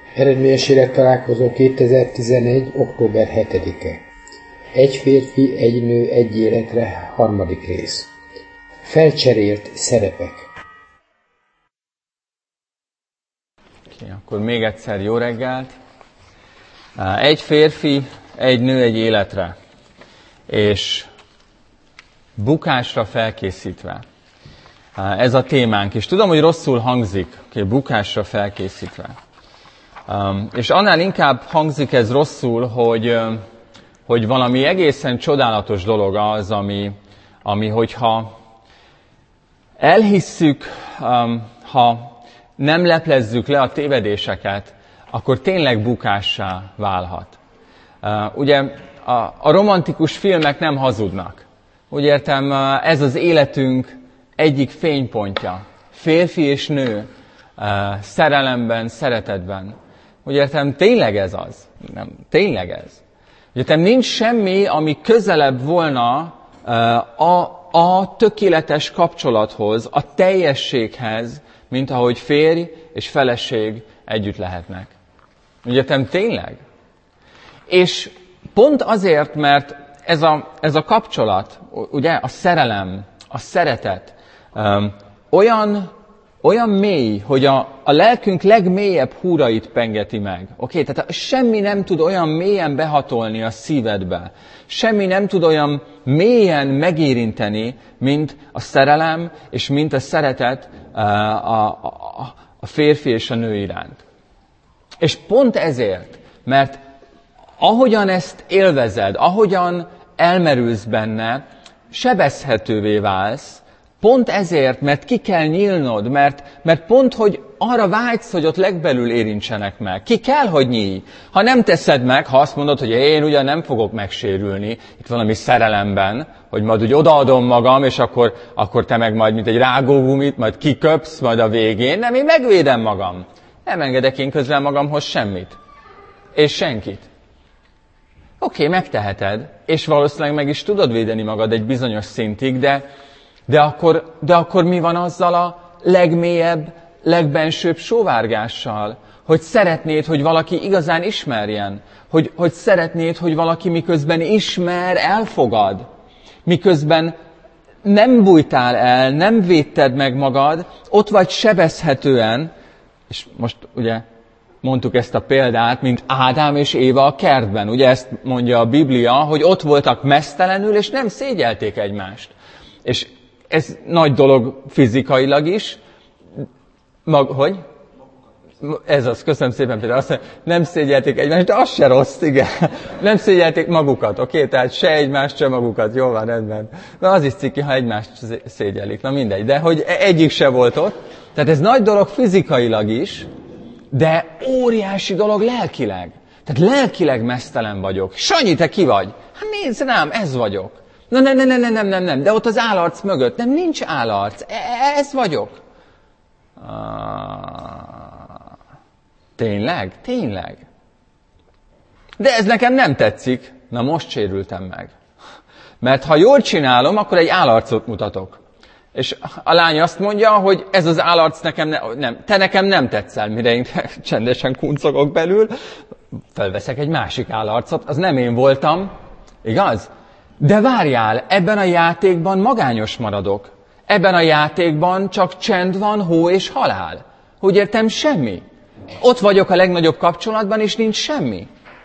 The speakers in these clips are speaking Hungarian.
Eredményes élettalálkozó 2011. október 7-e. Egy férfi, egy nő, egy életre, 3. rész. Felcserélt szerepek. Akkor még egyszer jó reggelt. Egy férfi, egy nő, egy életre. És bukásra felkészítve. Ez a témánk. És tudom, hogy rosszul hangzik, bukásra felkészítve. És annál inkább hangzik ez rosszul, hogy valami egészen csodálatos dolog az, ami hogyha elhisszük, ha nem leplezzük le a tévedéseket, akkor tényleg bukássá válhat. Ugye a romantikus filmek nem hazudnak. Úgy értem, ez az életünk egyik fénypontja. Férfi és nő, szerelemben, szeretetben. Úgy értem, tényleg ez az. Nem, tényleg ez. Úgy értem, nincs semmi, ami közelebb volna a tökéletes kapcsolathoz, a teljességhez, mint ahogy férj és feleség együtt lehetnek. Úgy értem, tényleg? És pont azért, mert ez a kapcsolat, ugye, a szerelem, a szeretet, olyan mély, hogy a lelkünk legmélyebb húrait pengeti meg. Oké? Tehát semmi nem tud olyan mélyen behatolni a szívedbe. Semmi nem tud olyan mélyen megérinteni, mint a szerelem, és mint a szeretet a férfi és a nő iránt. És pont ezért, mert ahogyan ezt élvezed, ahogyan elmerülsz benne, sebezhetővé válsz, pont ezért, mert ki kell nyílnod, mert pont, hogy arra vágysz, hogy ott legbelül érintsenek meg. Ki kell, hogy nyílj. Ha nem teszed meg, ha azt mondod, hogy én ugyan nem fogok megsérülni, itt valami szerelemben, hogy majd úgy odaadom magam, és akkor te meg majd, mint egy rágógumit, majd kiköpsz, majd a végén. Nem, én megvédem magam. Nem engedek én közben magamhoz semmit. És senkit. Oké, megteheted, és valószínűleg meg is tudod védeni magad egy bizonyos szintig, de akkor mi van azzal a legmélyebb, legbensőbb sóvárgással? Hogy szeretnéd, hogy valaki igazán ismerjen. Hogy szeretnéd, hogy valaki miközben ismer, elfogad. Miközben nem bújtál el, nem védted meg magad, ott vagy sebezhetően, és most ugye mondtuk ezt a példát, mint Ádám és Éva a kertben. Ugye ezt mondja a Biblia, hogy ott voltak meztelenül, és nem szégyelték egymást. És ez nagy dolog fizikailag is. Hogy? Ez az, köszönöm szépen Péter. Azt mondja, nem szégyelték egymást, de az se rossz, igen. Nem szégyelték magukat, oké? Tehát se egymást, se magukat. Jó van, rendben. Na az is ciki, ha egymást szégyelik. Na mindegy. De hogy egyik se volt ott. Tehát ez nagy dolog fizikailag is, de óriási dolog lelkileg. Tehát lelkileg meztelen vagyok. Sanyi, te ki vagy? Hát nézd rám, ez vagyok. Na nem, de ott az állarc mögött. Nem, nincs állarc. Ez vagyok. Tényleg? Tényleg? De ez nekem nem tetszik. Na most sérültem meg. Mert ha jól csinálom, akkor egy állarcot mutatok. És a lány azt mondja, hogy ez az állarc nekem te nekem nem tetszel, mire én csendesen kuncogok belül. Felveszek egy másik állarcot, az nem én voltam. Igaz? De várjál, ebben a játékban magányos maradok. Ebben a játékban csak csend van, hó és halál. Úgy értem, semmi. Ott vagyok a legnagyobb kapcsolatban, és nincs semmi.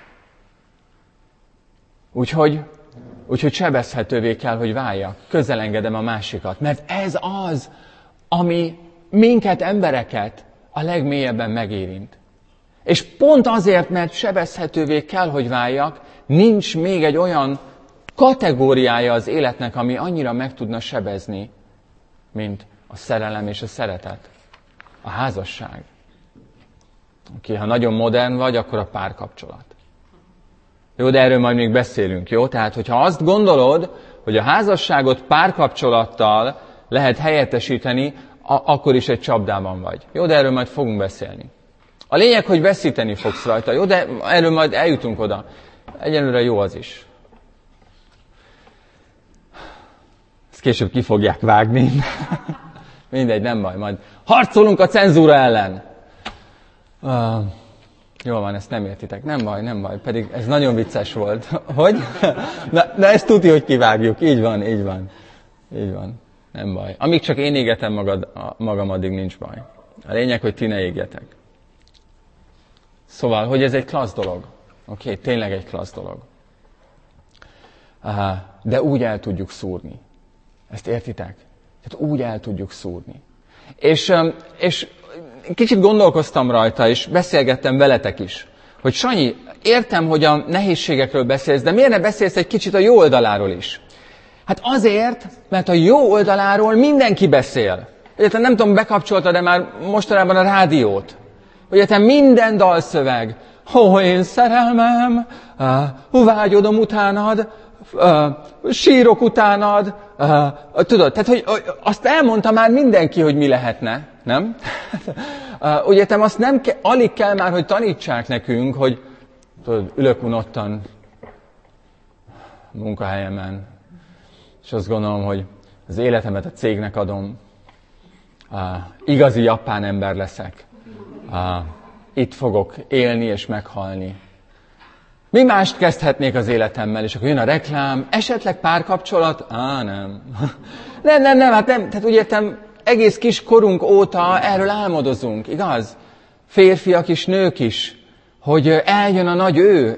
Úgyhogy sebezhetővé kell, hogy váljak. Közelengedem a másikat. Mert ez az, ami minket, embereket a legmélyebben megérint. És pont azért, mert sebezhetővé kell, hogy váljak, nincs még egy olyan kategóriája az életnek, ami annyira meg tudna sebezni, mint a szerelem és a szeretet. A házasság. Oké, ha nagyon modern vagy, akkor a párkapcsolat. Jó, de erről majd még beszélünk, jó? Tehát, hogyha azt gondolod, hogy a házasságot párkapcsolattal lehet helyettesíteni, akkor is egy csapdában vagy. Jó, de erről majd fogunk beszélni. A lényeg, hogy veszíteni fogsz rajta, jó? De erről majd eljutunk oda. Egyelőre jó az is. Ezt később ki fogják vágni. Mindegy, nem baj, majd harcolunk a cenzúra ellen. Jól van, ezt nem értitek. Nem baj, pedig ez nagyon vicces volt. Hogy? Na ezt tudja, hogy kivágjuk. Így van. Nem baj. Amíg csak én égetem magam, addig nincs baj. A lényeg, hogy ti ne égjetek. Szóval, hogy ez egy klassz dolog. Oké, tényleg egy klassz dolog. De úgy el tudjuk szúrni. Ezt értitek? Tehát úgy el tudjuk szúrni. És kicsit gondolkoztam rajta, és beszélgettem veletek is, hogy Sanyi, értem, hogy a nehézségekről beszélsz, de miért ne beszélsz egy kicsit a jó oldaláról is? Hát azért, mert a jó oldaláról mindenki beszél. Egyetem nem tudom, bekapcsoltad-e már mostanában a rádiót? Egyetem minden dalszöveg. Én szerelmem, vágyodom utánad, sírok utánad, tudod, tehát hogy azt elmondta már mindenki, hogy mi lehetne, nem? Ugye azt nem alig kell már, hogy tanítsák nekünk, hogy tudod, ülök unottan munkahelyemen, és azt gondolom, hogy az életemet a cégnek adom, igazi japán ember leszek, itt fogok élni és meghalni. Mi mást kezdhetnék az életemmel, és akkor jön a reklám, esetleg párkapcsolat? Nem. Nem, hát nem. Tehát úgy értem, egész kis korunk óta erről álmodozunk, igaz? Férfiak is, nők is, hogy eljön a nagy ő,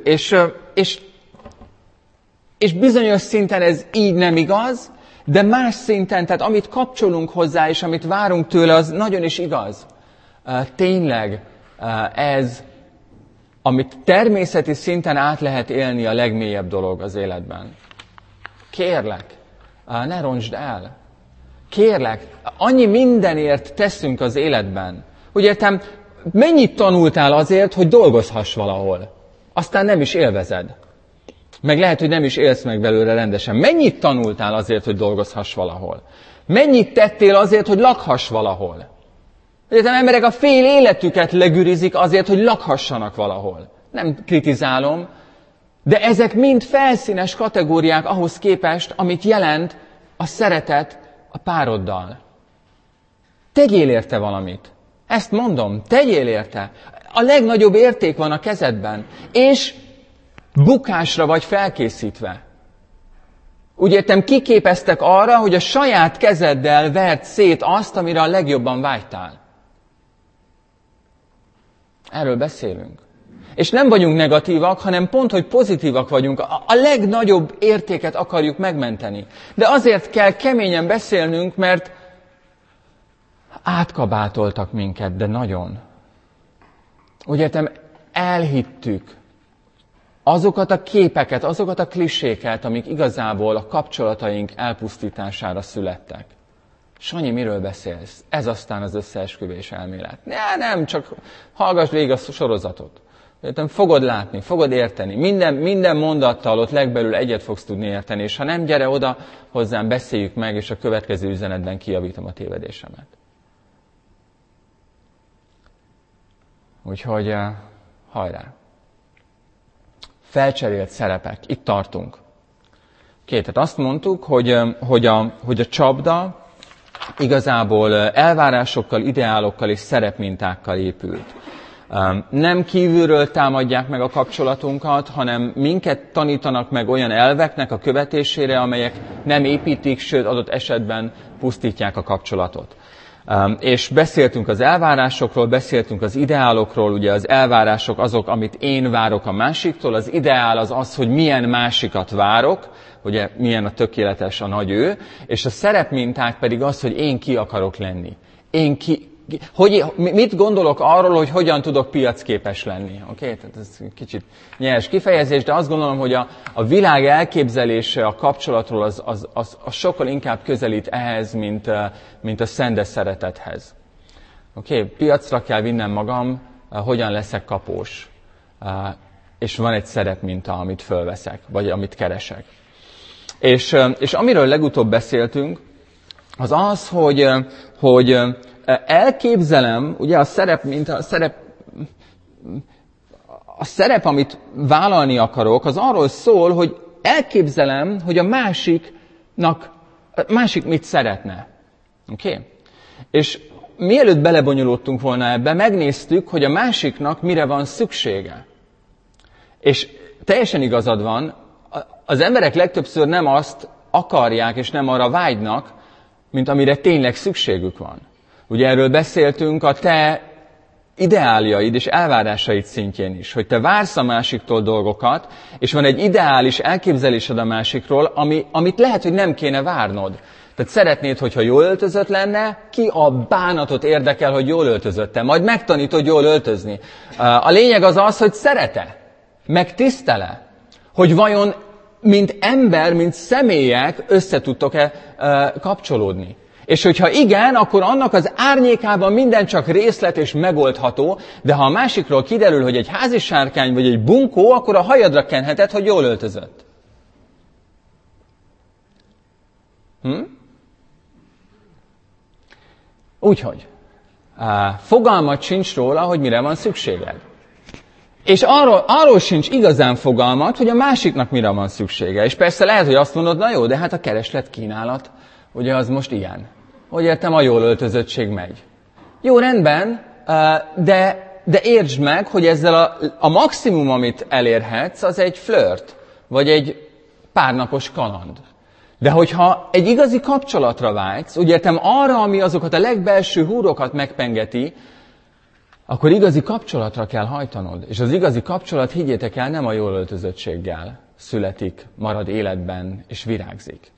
és bizonyos szinten ez így nem igaz, de más szinten, tehát amit kapcsolunk hozzá, és amit várunk tőle, az nagyon is igaz. Tényleg ez, amit természeti szinten át lehet élni, a legmélyebb dolog az életben. Kérlek, ne roncsd el. Kérlek, annyi mindenért teszünk az életben. Úgy értem, mennyit tanultál azért, hogy dolgozhass valahol? Aztán nem is élvezed. Meg lehet, hogy nem is élsz meg belőle rendesen. Mennyit tanultál azért, hogy dolgozhass valahol? Mennyit tettél azért, hogy lakhass valahol? Egyetem emberek a fél életüket legürizik azért, hogy lakhassanak valahol. Nem kritizálom, de ezek mind felszínes kategóriák ahhoz képest, amit jelent a szeretet a pároddal. Tegyél érte valamit. Ezt mondom, tegyél érte. A legnagyobb érték van a kezedben, és bukásra vagy felkészítve. Úgy értem, kiképeztek arra, hogy a saját kezeddel verd szét azt, amire a legjobban vágytál. Erről beszélünk. És nem vagyunk negatívak, hanem pont, hogy pozitívak vagyunk. A legnagyobb értéket akarjuk megmenteni. De azért kell keményen beszélnünk, mert átkabátoltak minket, de nagyon. Úgy értem, elhittük azokat a képeket, azokat a kliséket, amik igazából a kapcsolataink elpusztítására születtek. Sanyi, miről beszélsz? Ez aztán az összeesküvés elmélet. Nem, csak hallgass végig a sorozatot. Fogod látni, fogod érteni. Minden mondattal ott legbelül egyet fogsz tudni érteni, és ha nem, gyere oda hozzám, beszéljük meg, és a következő üzenetben kijavítom a tévedésemet. Úgyhogy hajrá! Felcserélt szerepek. Itt tartunk. Tehát azt mondtuk, hogy a csapda igazából elvárásokkal, ideálokkal és szerepmintákkal épült. Nem kívülről támadják meg a kapcsolatunkat, hanem minket tanítanak meg olyan elveknek a követésére, amelyek nem építik, sőt adott esetben pusztítják a kapcsolatot. És beszéltünk az elvárásokról, beszéltünk az ideálokról, ugye az elvárások azok, amit én várok a másiktól, az ideál az az, hogy milyen másikat várok, ugye milyen a tökéletes a nagy ő, és a szerepminták pedig az, hogy én ki akarok lenni. Mit gondolok arról, hogy hogyan tudok piacképes lenni? Oké? Tehát ez kicsit nyers kifejezés, de azt gondolom, hogy a világ elképzelése a kapcsolatról az sokkal inkább közelít ehhez, mint a szendes szeretethez. Oké? Piacra kell vinnem magam, hogyan leszek kapós. És van egy szerepminta, amit fölveszek, vagy amit keresek. És amiről legutóbb beszéltünk, az az, hogy elképzelem, ugye a szerep, amit vállalni akarok, az arról szól, hogy elképzelem, hogy a másik mit szeretne. Oké? És mielőtt belebonyolódtunk volna ebbe, megnéztük, hogy a másiknak mire van szüksége. És teljesen igazad van, az emberek legtöbbször nem azt akarják, és nem arra vágynak, mint amire tényleg szükségük van. Ugye erről beszéltünk a te ideáljaid és elvárásaid szintjén is, hogy te vársz a másiktól dolgokat, és van egy ideális elképzelésed a másikról, amit lehet, hogy nem kéne várnod. Tehát szeretnéd, hogyha jól öltözött lenne, ki a bánatot érdekel, hogy jól öltözötte. Majd megtanítod jól öltözni. A lényeg az, hogy szerete, meg tisztele, hogy vajon mint ember, mint személyek össze tudtok-e kapcsolódni. És hogyha igen, akkor annak az árnyékában minden csak részlet és megoldható, de ha a másikról kiderül, hogy egy házisárkány vagy egy bunkó, akkor a hajadra kenheted, hogy jól öltözött. Úgyhogy fogalmat sincs róla, hogy mire van szükséged. És arról sincs igazán fogalmat, hogy a másiknak mire van szüksége. És persze lehet, hogy azt mondod, na jó, de hát a kereslet kínálat, ugye az most ilyen. Hogy értem, a jól öltözöttség megy. Jó, rendben, de értsd meg, hogy ezzel a maximum, amit elérhetsz, az egy flört, vagy egy párnapos kaland. De hogyha egy igazi kapcsolatra vágysz, úgy értem arra, ami azokat a legbelső húrokat megpengeti, akkor igazi kapcsolatra kell hajtanod. És az igazi kapcsolat, higgyétek el, nem a jól öltözöttséggel születik, marad életben és virágzik.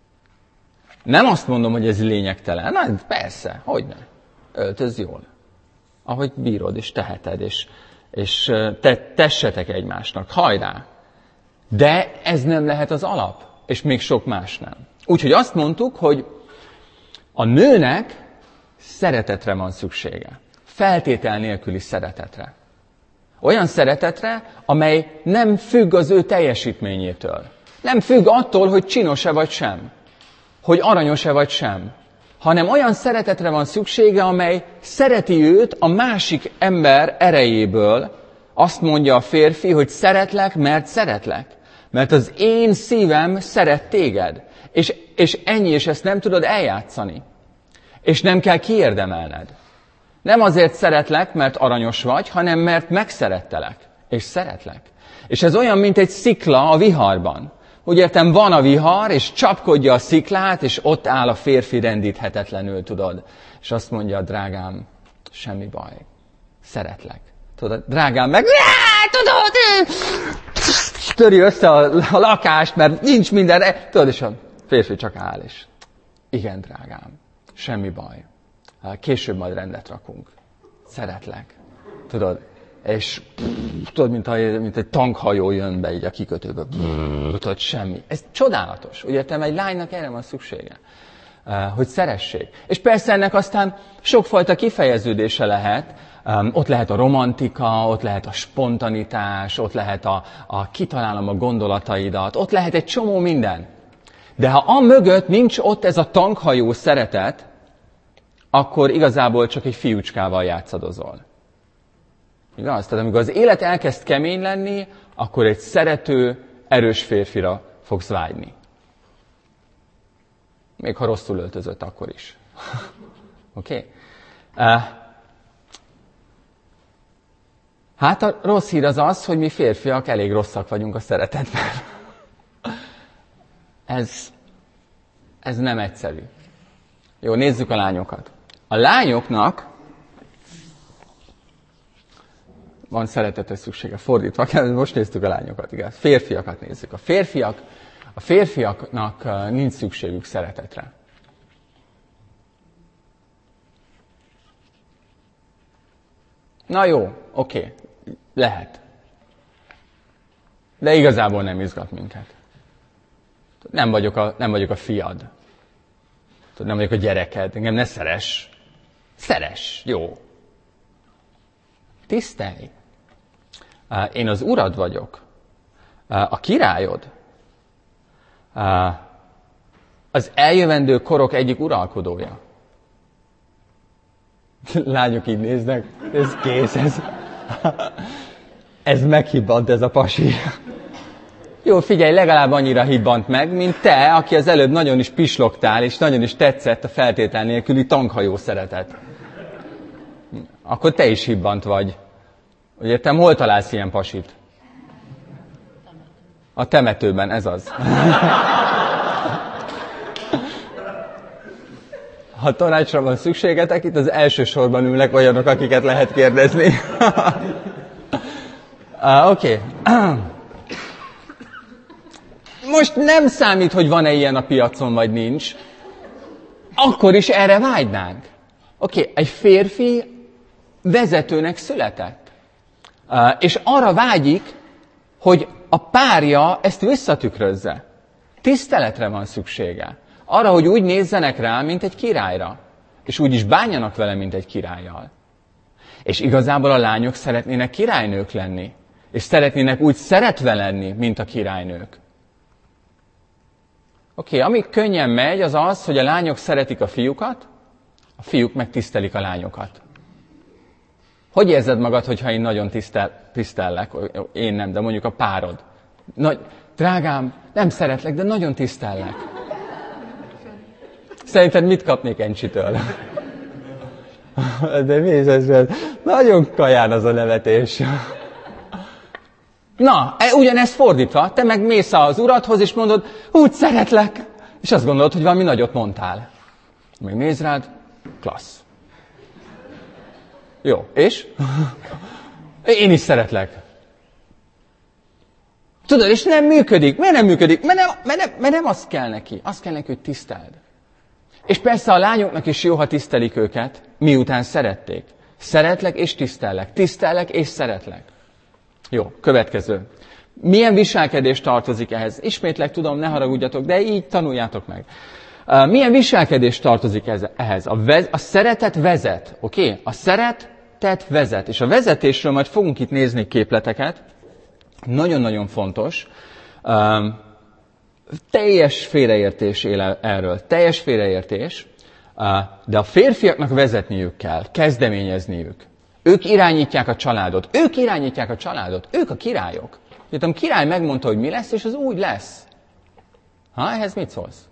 Nem azt mondom, hogy ez lényegtelen. Na, persze, hogyne. Öltözz jól. Ahogy bírod és teheted, és tessetek egymásnak. Hajrá! De ez nem lehet az alap, és még sok más nem. Úgyhogy azt mondtuk, hogy a nőnek szeretetre van szüksége. Feltétel nélküli szeretetre. Olyan szeretetre, amely nem függ az ő teljesítményétől. Nem függ attól, hogy csinos-e vagy sem. Hogy aranyos-e vagy sem. Hanem olyan szeretetre van szüksége, amely szereti őt a másik ember erejéből. Azt mondja a férfi, hogy szeretlek, mert szeretlek. Mert az én szívem szeret téged. És ennyi, és ezt nem tudod eljátszani. És nem kell kiérdemelned. Nem azért szeretlek, mert aranyos vagy, hanem mert megszerettelek, és szeretlek. És ez olyan, mint egy szikla a viharban. Úgy értem, van a vihar, és csapkodja a sziklát, és ott áll a férfi rendíthetetlenül, tudod. És azt mondja, drágám, semmi baj, szeretlek. Tudod, drágám, meg tudod, töri össze a lakást, mert nincs minden. Tudod, és a férfi csak áll, és igen, drágám, semmi baj. Később majd rendet rakunk. Szeretlek. Tudod? És tudod, mint egy tankhajó jön be így a kikötőbe. Tudod, semmi. Ez csodálatos. Ugye, értem, egy lánynak erre van szüksége. Hogy szeressék. És persze ennek aztán sokfajta kifejeződése lehet. Ott lehet a romantika, ott lehet a spontanitás, ott lehet a kitalálom a gondolataidat, ott lehet egy csomó minden. De ha amögött nincs ott ez a tankhajó szeretet, akkor igazából csak egy fiúcskával játszadozol. Igaz? Tehát amikor az élet elkezd kemény lenni, akkor egy szerető, erős férfira fogsz vágyni. Még ha rosszul öltözött, akkor is. Oké? Hát a rossz hír az, hogy mi férfiak elég rosszak vagyunk a szeretetben. Ez nem egyszerű. Jó, nézzük a lányokat. A lányoknak van szeretetre szüksége. Fordítva, most néztük a lányokat, igaz? Férfiakat nézzük. A férfiaknak nincs szükségük szeretetre. Na jó, oké, lehet. De igazából nem izgat minket. Nem vagyok a fiad. Nem vagyok a gyereked. Engem ne szeress. Szeress, jó. Tisztelj. Én az urad vagyok. A királyod. Az eljövendő korok egyik uralkodója. Lányok így néznek. Ez kész, ez meghibbant, ez a pasi. Jó, figyelj, legalább annyira hibbant meg, mint te, aki az előbb nagyon is pislogtál, és nagyon is tetszett a feltétel nélküli tankhajó szeretet. Akkor te is hibbant vagy. Ugye te hol találsz ilyen pasit? A temetőben, ez az. Ha tanácsra van szükségetek, itt az első sorban ülnek olyanok, akiket lehet kérdezni. Oké. Most nem számít, hogy van-e ilyen a piacon, vagy nincs. Akkor is erre vágynánk. Oké, egy férfi vezetőnek született. És arra vágyik, hogy a párja ezt visszatükrözze. Tiszteletre van szüksége. Arra, hogy úgy nézzenek rá, mint egy királyra. És úgy is bánjanak vele, mint egy királlyal. És igazából a lányok szeretnének királynők lenni. És szeretnének úgy szeretve lenni, mint a királynők. Oké, ami könnyen megy, az az, hogy a lányok szeretik a fiúkat, a fiúk meg tisztelik a lányokat. Hogy érzed magad, hogyha én nagyon tisztellek? Én nem, de mondjuk a párod. Drágám, nem szeretlek, de nagyon tisztellek. Szerinted mit kapnék Encsitől? De mi is ez? Nagyon kaján az a nevetés. Na, ugyanezt fordítva, te meg mész az uradhoz, és mondod, úgy szeretlek. És azt gondolod, hogy valami nagyot mondtál. Még néz rád, klassz. Jó, és? Én is szeretlek. Tudod, és nem működik. Miért nem működik? Mert nem azt kell neki. Azt kell neki, hogy tiszteld. És persze a lányoknak is jó, ha tisztelik őket, miután szerették. Szeretlek és tisztellek. Tisztellek és szeretlek. Jó, következő. Milyen viselkedés tartozik ehhez? Ismétlek, tudom, ne haragudjatok, de így tanuljátok meg. Milyen viselkedés tartozik ehhez? A szeretet vezet, oké? A szeretet vezet. És a vezetésről majd fogunk itt nézni képleteket. Nagyon-nagyon fontos. Teljes félreértés él erről. Teljes félreértés. De a férfiaknak vezetniük kell, kezdeményezniük. Ők irányítják a családot. Ők irányítják a családot. Ők a királyok. A király megmondta, hogy mi lesz, és az úgy lesz. Ehhez mit szólsz?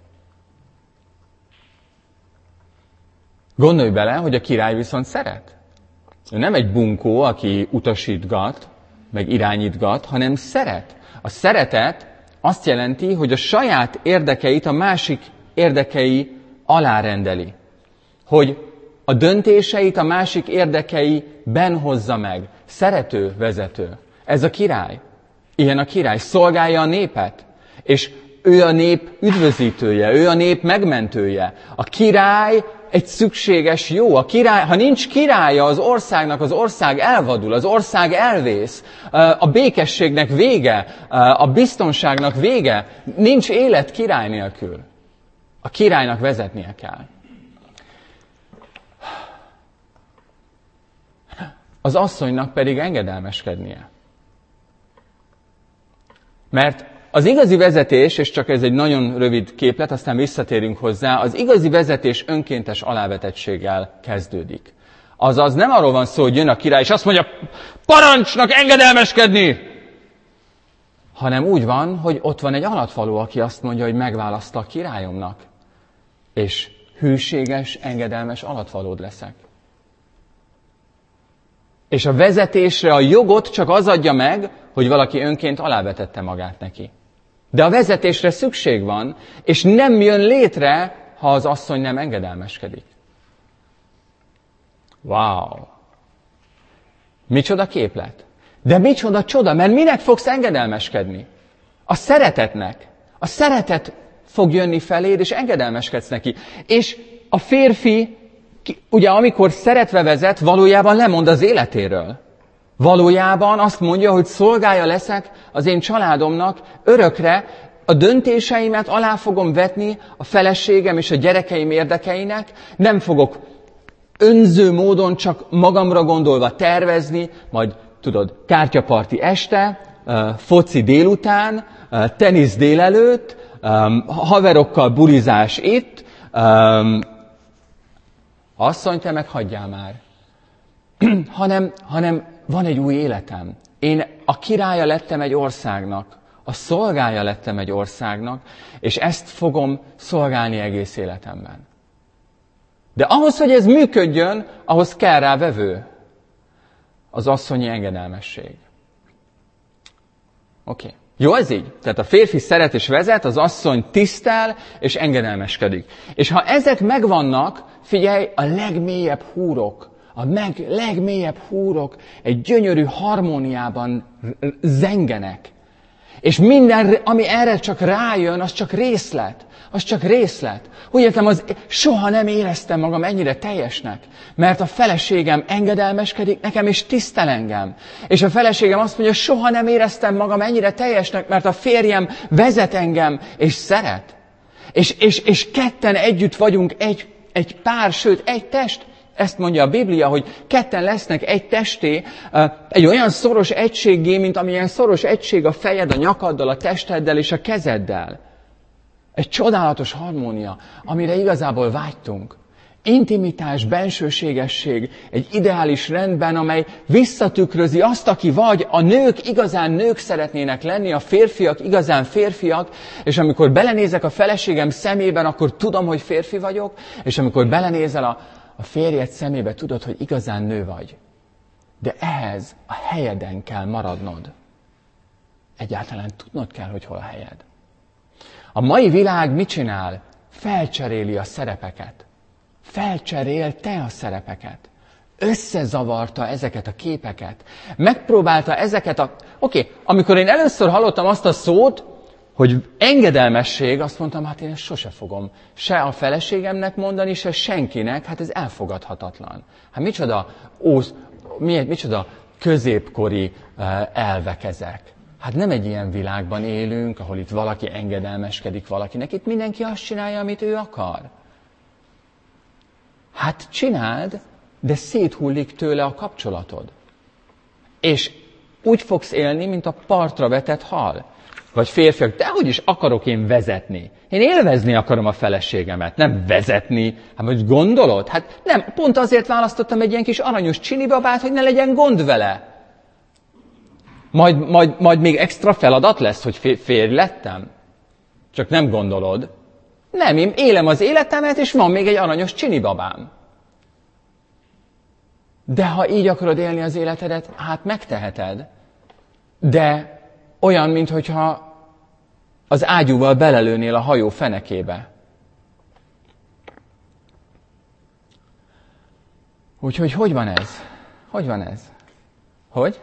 Gondolj bele, hogy a király viszont szeret. Ő nem egy bunkó, aki utasítgat, meg irányítgat, hanem szeret. A szeretet azt jelenti, hogy a saját érdekeit a másik érdekei alárendeli. Hogy a döntéseit a másik érdekeiben hozza meg. Szerető vezető. Ez a király. Ilyen a király. Szolgálja a népet. És ő a nép üdvözítője, ő a nép megmentője. A király egy szükséges jó. A király, ha nincs királya az országnak, az ország elvadul, az ország elvész. A békességnek vége, a biztonságnak vége. Nincs élet király nélkül. A királynak vezetnie kell. Az asszonynak pedig engedelmeskednie. Mert az igazi vezetés, és csak ez egy nagyon rövid képlet, aztán visszatérünk hozzá, az igazi vezetés önkéntes alávetettséggel kezdődik. Azaz nem arról van szó, hogy jön a király, és azt mondja, parancsnak engedelmeskedni! Hanem úgy van, hogy ott van egy alatvaló, aki azt mondja, hogy megválaszta a királyomnak. És hűséges, engedelmes alatvalód leszek. És a vezetésre a jogot csak az adja meg, hogy valaki önként alávetette magát neki. De a vezetésre szükség van, és nem jön létre, ha az asszony nem engedelmeskedik. Wow! Micsoda képlet! De micsoda csoda, mert minek fogsz engedelmeskedni? A szeretetnek. A szeretet fog jönni feléd, és engedelmeskedsz neki. És a férfi, ugye amikor szeretve vezet, valójában lemond az életéről. Valójában azt mondja, hogy szolgája leszek az én családomnak örökre, a döntéseimet alá fogom vetni a feleségem és a gyerekeim érdekeinek, nem fogok önző módon csak magamra gondolva tervezni, majd tudod, kártyaparti este, foci délután, tenisz délelőtt, haverokkal bulizás itt, asszony, te meg hagyjál már. hanem van egy új életem. Én a királya lettem egy országnak, a szolgája lettem egy országnak, és ezt fogom szolgálni egész életemben. De ahhoz, hogy ez működjön, ahhoz kell rá vevő. Az asszonyi engedelmesség. Oké. Jó, ez így? Tehát a férfi szeret és vezet, az asszony tisztel és engedelmeskedik. És ha ezek megvannak, figyelj, a legmélyebb húrok, legmélyebb húrok egy gyönyörű harmóniában zengenek. És minden, ami erre csak rájön, az csak részlet. Az csak részlet. Úgy értem, soha nem éreztem magam ennyire teljesnek, mert a feleségem engedelmeskedik nekem, és tisztel engem. És a feleségem azt mondja, soha nem éreztem magam ennyire teljesnek, mert a férjem vezet engem, és szeret. És ketten együtt vagyunk egy pár, sőt, egy test. Ezt mondja a Biblia, hogy ketten lesznek egy testé, egy olyan szoros egységgé, mint amilyen szoros egység a fejed a nyakaddal, a testeddel és a kezeddel. Egy csodálatos harmónia, amire igazából vágytunk. Intimitás, bensőségesség, egy ideális rendben, amely visszatükrözi azt, aki vagy. A nők igazán nők szeretnének lenni, a férfiak igazán férfiak, és amikor belenézek a feleségem szemében, akkor tudom, hogy férfi vagyok, és amikor belenézel a férjed szemébe, tudod, hogy igazán nő vagy. De ehhez a helyeden kell maradnod. Egyáltalán tudnod kell, hogy hol a helyed. A mai világ mit csinál? Felcseréli a szerepeket. Felcserélte a szerepeket. Összezavarta ezeket a képeket. Megpróbálta ezeket amikor én először hallottam azt a szót, hogy engedelmesség, azt mondtam, hát én ezt sose fogom se a feleségemnek mondani, se senkinek, hát ez elfogadhatatlan. Hát micsoda középkori elvek ezek. Hát nem egy ilyen világban élünk, ahol itt valaki engedelmeskedik valakinek. Itt mindenki azt csinálja, amit ő akar. Hát csináld, de széthullik tőle a kapcsolatod. És úgy fogsz élni, mint a partra vetett hal. Vagy férfiak, dehogy is akarok én vezetni. Én élvezni akarom a feleségemet, nem vezetni. Hát most gondolod? Hát nem, pont azért választottam egy ilyen kis aranyos csinibabát, hogy ne legyen gond vele. Majd még extra feladat lesz, hogy férj lettem? Csak nem gondolod. Nem, én élem az életemet, és van még egy aranyos csinibabám. De ha így akarod élni az életedet, hát megteheted. De olyan, minthogyha az ágyúval belelőnél a hajó fenekébe. Úgyhogy hogy van ez? Hogy van ez? Hogy?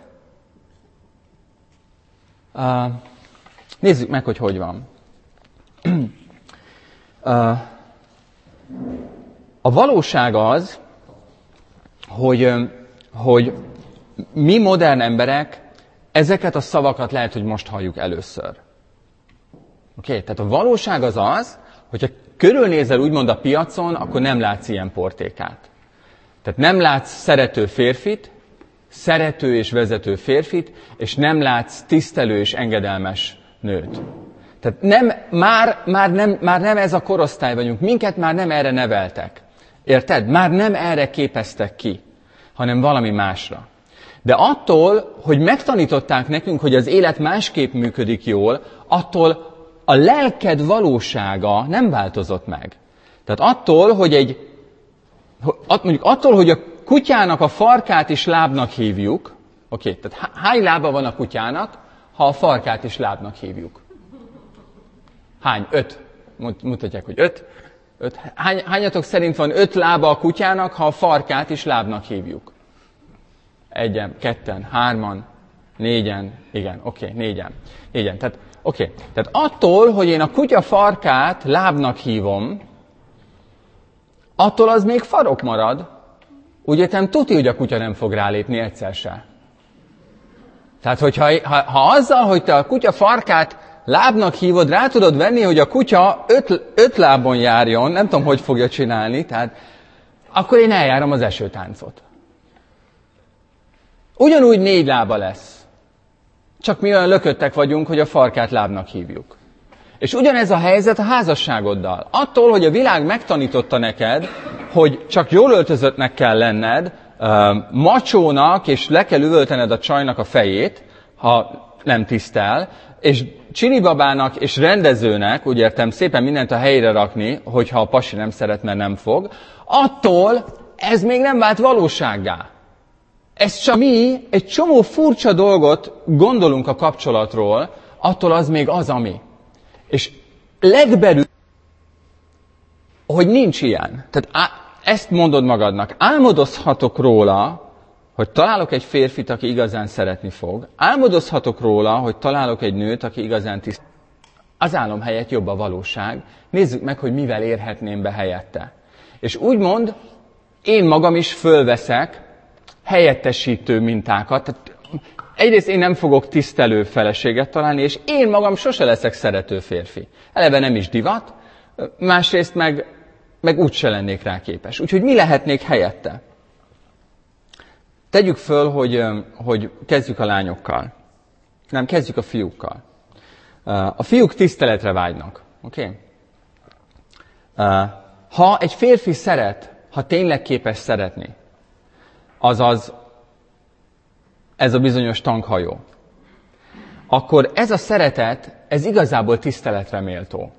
Nézzük meg, hogy van. A valóság az, hogy mi modern emberek ezeket a szavakat lehet, hogy most halljuk először. Oké? Tehát a valóság az, hogyha körülnézel úgymond a piacon, akkor nem látsz ilyen portékát. Tehát nem látsz szerető férfit, szerető és vezető férfit, és nem látsz tisztelő és engedelmes nőt. Tehát már nem ez a korosztály vagyunk, minket már nem erre neveltek. Érted? Már nem erre képeztek ki, hanem valami másra. De attól, hogy megtanították nekünk, hogy az élet másképp működik jól, attól a lelked valósága nem változott meg. Tehát attól, hogy a kutyának a farkát is lábnak hívjuk, tehát hány lába van a kutyának, ha a farkát is lábnak hívjuk? Hány? 5. Mutatják, hogy 5. Hányatok szerint van 5 lába a kutyának, ha a farkát is lábnak hívjuk? 1, 2, 3, 4, igen, 4. Tehát attól, hogy én a kutya farkát lábnak hívom, attól az még farok marad. Úgy értem, tuti, hogy a kutya nem fog rálépni egyszer se. Tehát, ha azzal, hogy te a kutya farkát lábnak hívod, rá tudod venni, hogy a kutya 5 lábon járjon, nem tudom, hogy fogja csinálni, tehát akkor én eljárom az esőtáncot. Ugyanúgy 4 lába lesz. Csak mi olyan lököttek vagyunk, hogy a farkát lábnak hívjuk. És ugyanez a helyzet a házasságoddal. Attól, hogy a világ megtanította neked, hogy csak jól öltözöttnek kell lenned, macsónak, és le kell üvöltened a csajnak a fejét, ha nem tisztel, és csinibabának és rendezőnek, úgy értem, szépen mindent a helyére rakni, hogyha a pasi nem szeret, mert nem fog, attól ez még nem vált valósággá. Ez csak mi egy csomó furcsa dolgot gondolunk a kapcsolatról, attól az még az, ami. És legbelül, hogy nincs ilyen. Tehát ezt mondod magadnak. Álmodozhatok róla, hogy találok egy férfit, aki igazán szeretni fog. Álmodozhatok róla, hogy találok egy nőt, aki igazán tisztel. Az álom helyett jobb a valóság. Nézzük meg, hogy mivel érhetném be helyette. És úgymond én magam is fölveszek helyettesítő mintákat. Tehát egyrészt én nem fogok tisztelő feleséget találni, és én magam sose leszek szerető férfi. Eleve nem is divat, másrészt meg úgyse lennék rá képes. Úgyhogy mi lehetnék helyette? Tegyük föl, hogy kezdjük a lányokkal. Nem, kezdjük a fiúkkal. A fiúk tiszteletre vágynak. Okay? Ha egy férfi szeret, ha tényleg képes szeretni, azaz ez a bizonyos tankhajó, akkor ez a szeretet, ez igazából tiszteletre méltó.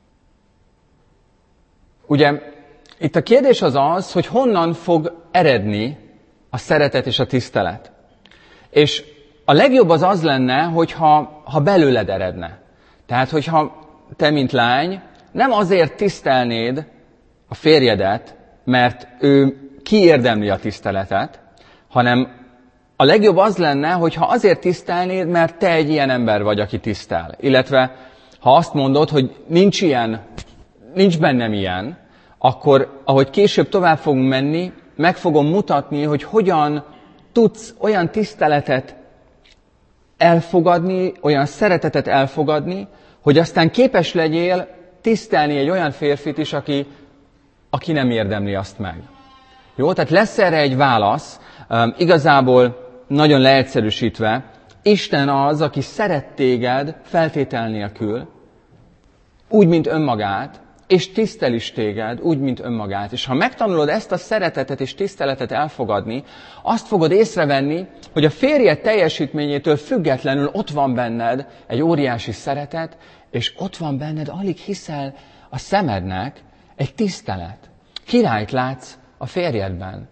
Ugye, itt a kérdés az, hogy honnan fog eredni a szeretet és a tisztelet. És a legjobb az lenne, hogyha belőled eredne. Tehát, hogyha te, mint lány, nem azért tisztelnéd a férjedet, mert ő kiérdemli a tiszteletet, hanem a legjobb az lenne, hogyha azért tisztelnéd, mert te egy ilyen ember vagy, aki tisztel. Illetve, ha azt mondod, hogy nincs bennem ilyen, akkor, ahogy később tovább fogunk menni, meg fogom mutatni, hogy hogyan tudsz olyan tiszteletet elfogadni, olyan szeretetet elfogadni, hogy aztán képes legyél tisztelni egy olyan férfit is, aki nem érdemli azt meg. Jó, tehát lesz erre egy válasz. Igazából nagyon leegyszerűsítve, Isten az, aki szeret téged feltétel nélkül, úgy, mint önmagát, és tisztel is téged, úgy, mint önmagát. És ha megtanulod ezt a szeretetet és tiszteletet elfogadni, azt fogod észrevenni, hogy a férjed teljesítményétől függetlenül ott van benned egy óriási szeretet, és ott van benned, alig hiszel a szemednek, egy tisztelet. Királyt látsz a férjedben.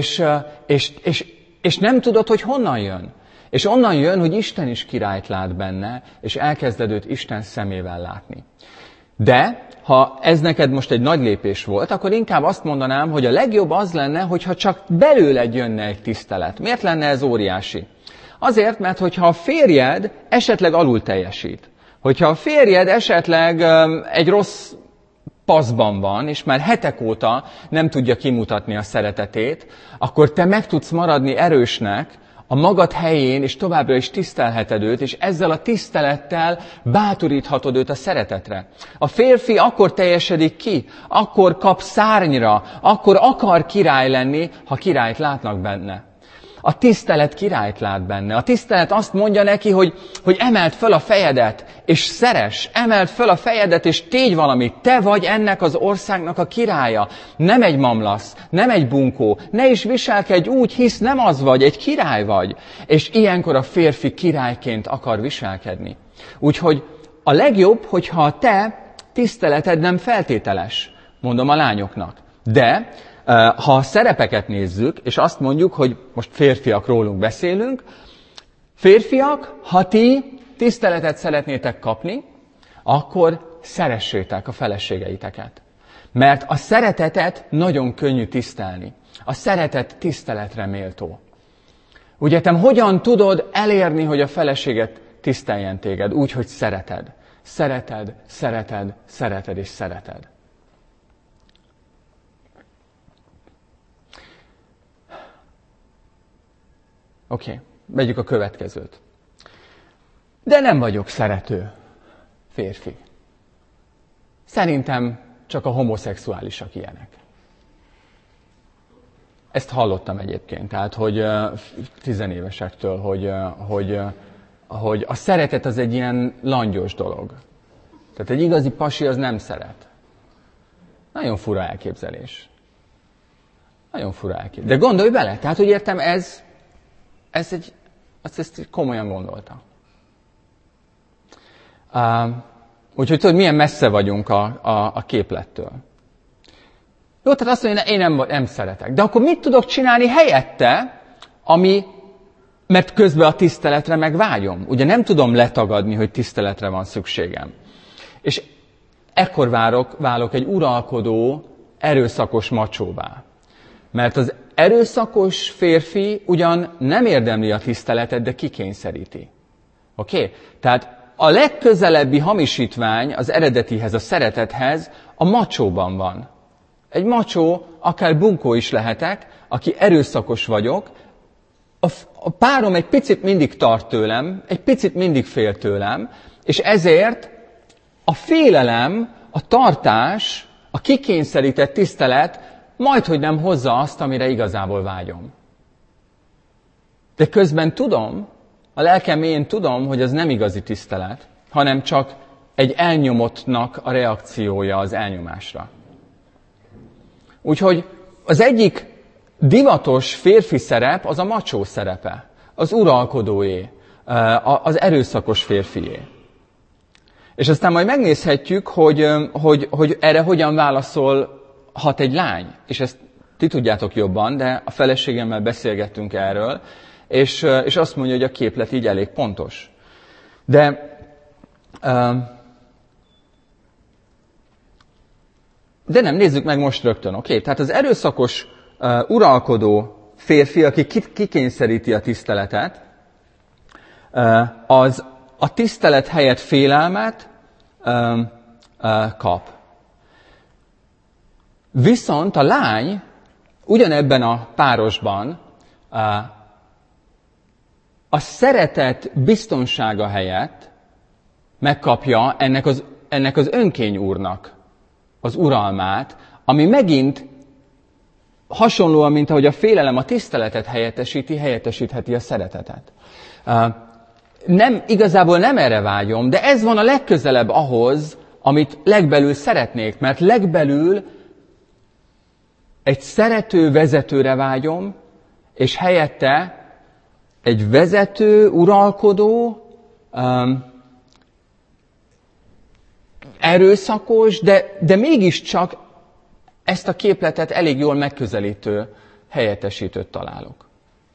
És nem tudod, hogy honnan jön. És onnan jön, hogy Isten is királyt lát benne, és elkezded őt Isten szemével látni. De, ha ez neked most egy nagy lépés volt, akkor inkább azt mondanám, hogy a legjobb az lenne, hogyha csak belőled jönne egy tisztelet. Miért lenne ez óriási? Azért, mert hogyha a férjed esetleg alul teljesít, hogyha a férjed esetleg egy rossz paszban van, és már hetek óta nem tudja kimutatni a szeretetét, akkor te meg tudsz maradni erősnek a magad helyén, és továbbra is tisztelheted őt, és ezzel a tisztelettel bátoríthatod őt a szeretetre. A férfi akkor teljesedik ki, akkor kap szárnyra, akkor akar király lenni, ha királyt látnak benne. A tisztelet királyt lát benne. A tisztelet azt mondja neki, hogy emeld föl a fejedet, és szeress, emeld föl a fejedet, és tégy valamit. Te vagy ennek az országnak a királya. Nem egy mamlasz, nem egy bunkó. Ne is viselkedj úgy, hisz nem az vagy, egy király vagy. És ilyenkor a férfi királyként akar viselkedni. Úgyhogy a legjobb, hogyha a te tiszteleted nem feltételes, mondom a lányoknak. De ha a szerepeket nézzük, és azt mondjuk, hogy most férfiak, rólunk beszélünk, férfiak, ha ti tiszteletet szeretnétek kapni, akkor szeressétek a feleségeiteket. Mert a szeretetet nagyon könnyű tisztelni. A szeretet tiszteletre méltó. Ugye te hogyan tudod elérni, hogy a feleséget tiszteljen téged? Úgy, hogy szereted. Szereted, szereted, szereted és szereted. Oké, vegyük a következőt. De nem vagyok szerető férfi. Szerintem csak a homoszexuálisak ilyenek. Ezt hallottam egyébként, tehát, hogy 10 évesektől, hogy a szeretet az egy ilyen langyos dolog. Tehát egy igazi pasi az nem szeret. Nagyon fura elképzelés. Nagyon fura elképzelés. De gondolj bele, tehát, hogy értem, ez ezt komolyan gondolta. Úgyhogy tudod, milyen messze vagyunk a képlettől. Jó, tehát azt mondja, én nem szeretek. De akkor mit tudok csinálni helyette, mert közben a tiszteletre meg vágyom. Ugye nem tudom letagadni, hogy tiszteletre van szükségem. És ekkor válok egy uralkodó, erőszakos macsóvá. Mert az erőszakos férfi ugyan nem érdemli a tiszteletet, de kikényszeríti. Oké? Tehát a legközelebbi hamisítvány az eredetihez, a szeretethez a macsóban van. Egy macsó, akár bunkó is lehetek, aki erőszakos vagyok, a párom egy picit mindig tart tőlem, egy picit mindig fél tőlem, és ezért a félelem, a tartás, a kikényszerített tisztelet majdhogy nem hozza azt, amire igazából vágyom. De közben tudom, a lelkem mélyén tudom, hogy ez nem igazi tisztelet, hanem csak egy elnyomottnak a reakciója az elnyomásra. Úgyhogy az egyik divatos férfi szerep az a macsó szerepe, az uralkodóé, az erőszakos férfié. És aztán majd megnézhetjük, hogy erre hogyan válaszolhat egy lány. És ezt ti tudjátok jobban, de a feleségemmel beszélgettünk erről, és azt mondja, hogy a képlet így elég pontos. De nem, nézzük meg most rögtön, oké? Tehát az erőszakos uralkodó férfi, aki kikényszeríti a tiszteletet, az a tisztelet helyett félelmet kap. Viszont a lány ugyanebben a párosban a szeretet biztonsága helyett megkapja ennek az önkényúrnak az uralmát, ami megint hasonlóan, mint ahogy a félelem a tiszteletet helyettesítheti a szeretetet. Igazából nem erre vágyom, de ez van a legközelebb ahhoz, amit legbelül szeretnék, mert legbelül egy szerető vezetőre vágyom, és helyette egy vezető, uralkodó, erőszakos, de mégiscsak ezt a képletet elég jól megközelítő helyettesítőt találok.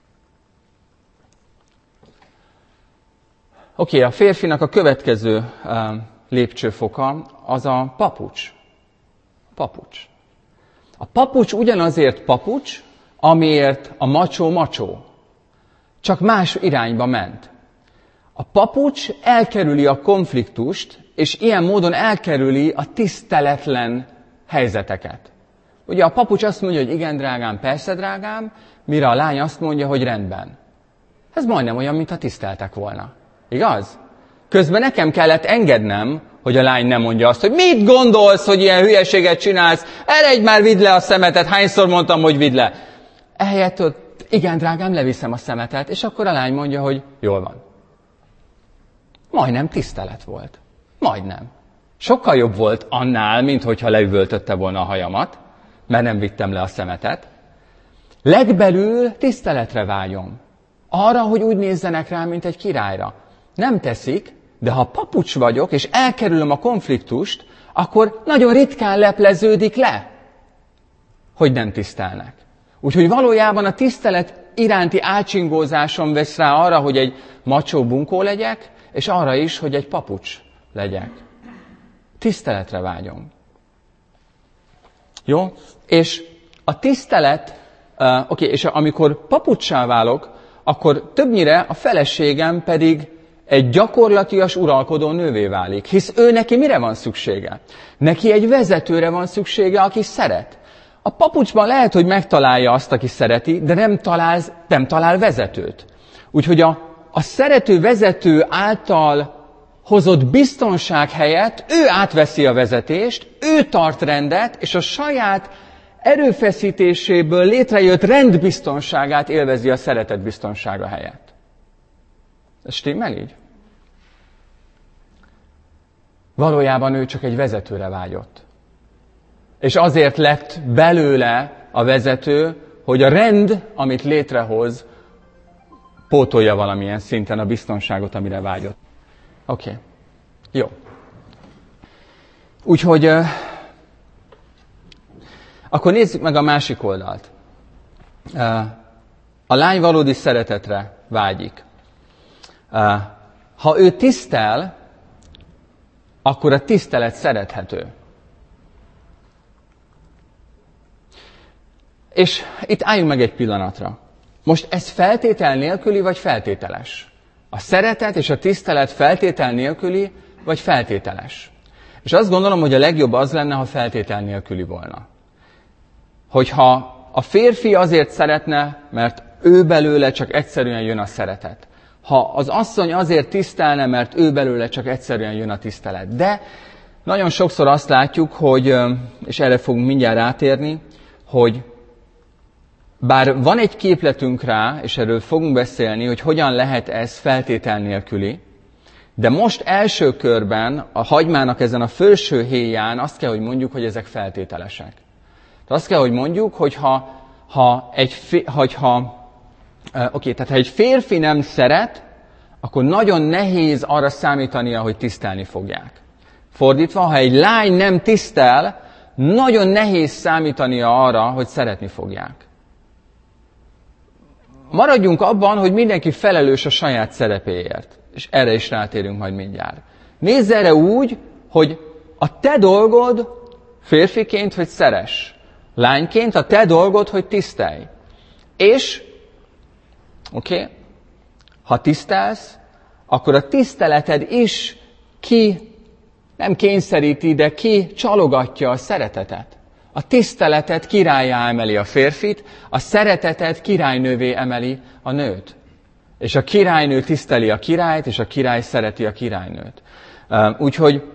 Oké, a férfinak a következő lépcsőfoka az a papucs. Papucs. A papucs ugyanazért papucs, amiért a macsó, csak más irányba ment. A papucs elkerüli a konfliktust, és ilyen módon elkerüli a tiszteletlen helyzeteket. Ugye a papucs azt mondja, hogy igen, drágám, persze, drágám, mire a lány azt mondja, hogy rendben. Ez majdnem olyan, mintha tiszteltek volna. Igaz? Közben nekem kellett engednem, hogy a lány nem mondja azt, hogy mit gondolsz, hogy ilyen hülyeséget csinálsz, eredj már, vidd le a szemetet, hányszor mondtam, hogy vidd le. Ehelyett, igen, drágám, leviszem a szemetet, és akkor a lány mondja, hogy jól van. Majdnem tisztelet volt. Majdnem. Sokkal jobb volt annál, mint hogyha leüvöltötte volna a hajamat, mert nem vittem le a szemetet. Legbelül tiszteletre vágyom. Arra, hogy úgy nézzenek rám, mint egy királyra. Nem teszik, de ha papucs vagyok, és elkerülöm a konfliktust, akkor nagyon ritkán lepleződik le, hogy nem tisztelnek. Úgyhogy valójában a tisztelet iránti ácsingózásom vesz rá arra, hogy egy macsó bunkó legyek, és arra is, hogy egy papucs legyek. Tiszteletre vágyom. Jó? És a tisztelet, és amikor papuccsá válok, akkor többnyire a feleségem pedig egy gyakorlatias uralkodó nővé válik. Hisz ő neki mire van szüksége? Neki egy vezetőre van szüksége, aki szeret. A papucsban lehet, hogy megtalálja azt, aki szereti, de nem talál vezetőt. Úgyhogy a szerető vezető által hozott biztonság helyett ő átveszi a vezetést, ő tart rendet, és a saját erőfeszítéséből létrejött rendbiztonságát élvezi a szeretet biztonsága helyett. Ez stimmel így? Valójában ő csak egy vezetőre vágyott. És azért lett belőle a vezető, hogy a rend, amit létrehoz, pótolja valamilyen szinten a biztonságot, amire vágyott. Oké. Jó. Úgyhogy akkor nézzük meg a másik oldalt. A lány valódi szeretetre vágyik. Ha ő tisztel, akkor a tisztelet szerethető. És itt álljunk meg egy pillanatra. Most ez feltétel nélküli, vagy feltételes? A szeretet és a tisztelet feltétel nélküli, vagy feltételes? És azt gondolom, hogy a legjobb az lenne, ha feltétel nélküli volna. Hogyha a férfi azért szeretne, mert ő belőle csak egyszerűen jön a szeretet. Ha az asszony azért tisztelne, mert ő belőle csak egyszerűen jön a tisztelet. De nagyon sokszor azt látjuk, hogy, és erre fogunk mindjárt rátérni, hogy bár van egy képletünk rá, és erről fogunk beszélni, hogy hogyan lehet ez feltétel nélküli, de most első körben a hagymának ezen a felső héján azt kell, hogy mondjuk, hogy ezek feltételesek. Tehát azt kell, hogy mondjuk, hogy ha egy férfi nem szeret, akkor nagyon nehéz arra számítania, hogy tisztelni fogják. Fordítva, ha egy lány nem tisztel, nagyon nehéz számítania arra, hogy szeretni fogják. Maradjunk abban, hogy mindenki felelős a saját szerepéért. És erre is rátérünk majd mindjárt. Nézz erre úgy, hogy a te dolgod férfiként, hogy szeress. Lányként a te dolgod, hogy tisztelj. És, ha tisztelsz, akkor a tiszteleted is nem kényszeríti, de csalogatja a szeretetet. A tiszteletet királlyá emeli a férfit, a szeretetet királynővé emeli a nőt. És a királynő tiszteli a királyt, és a király szereti a királynőt. Úgyhogy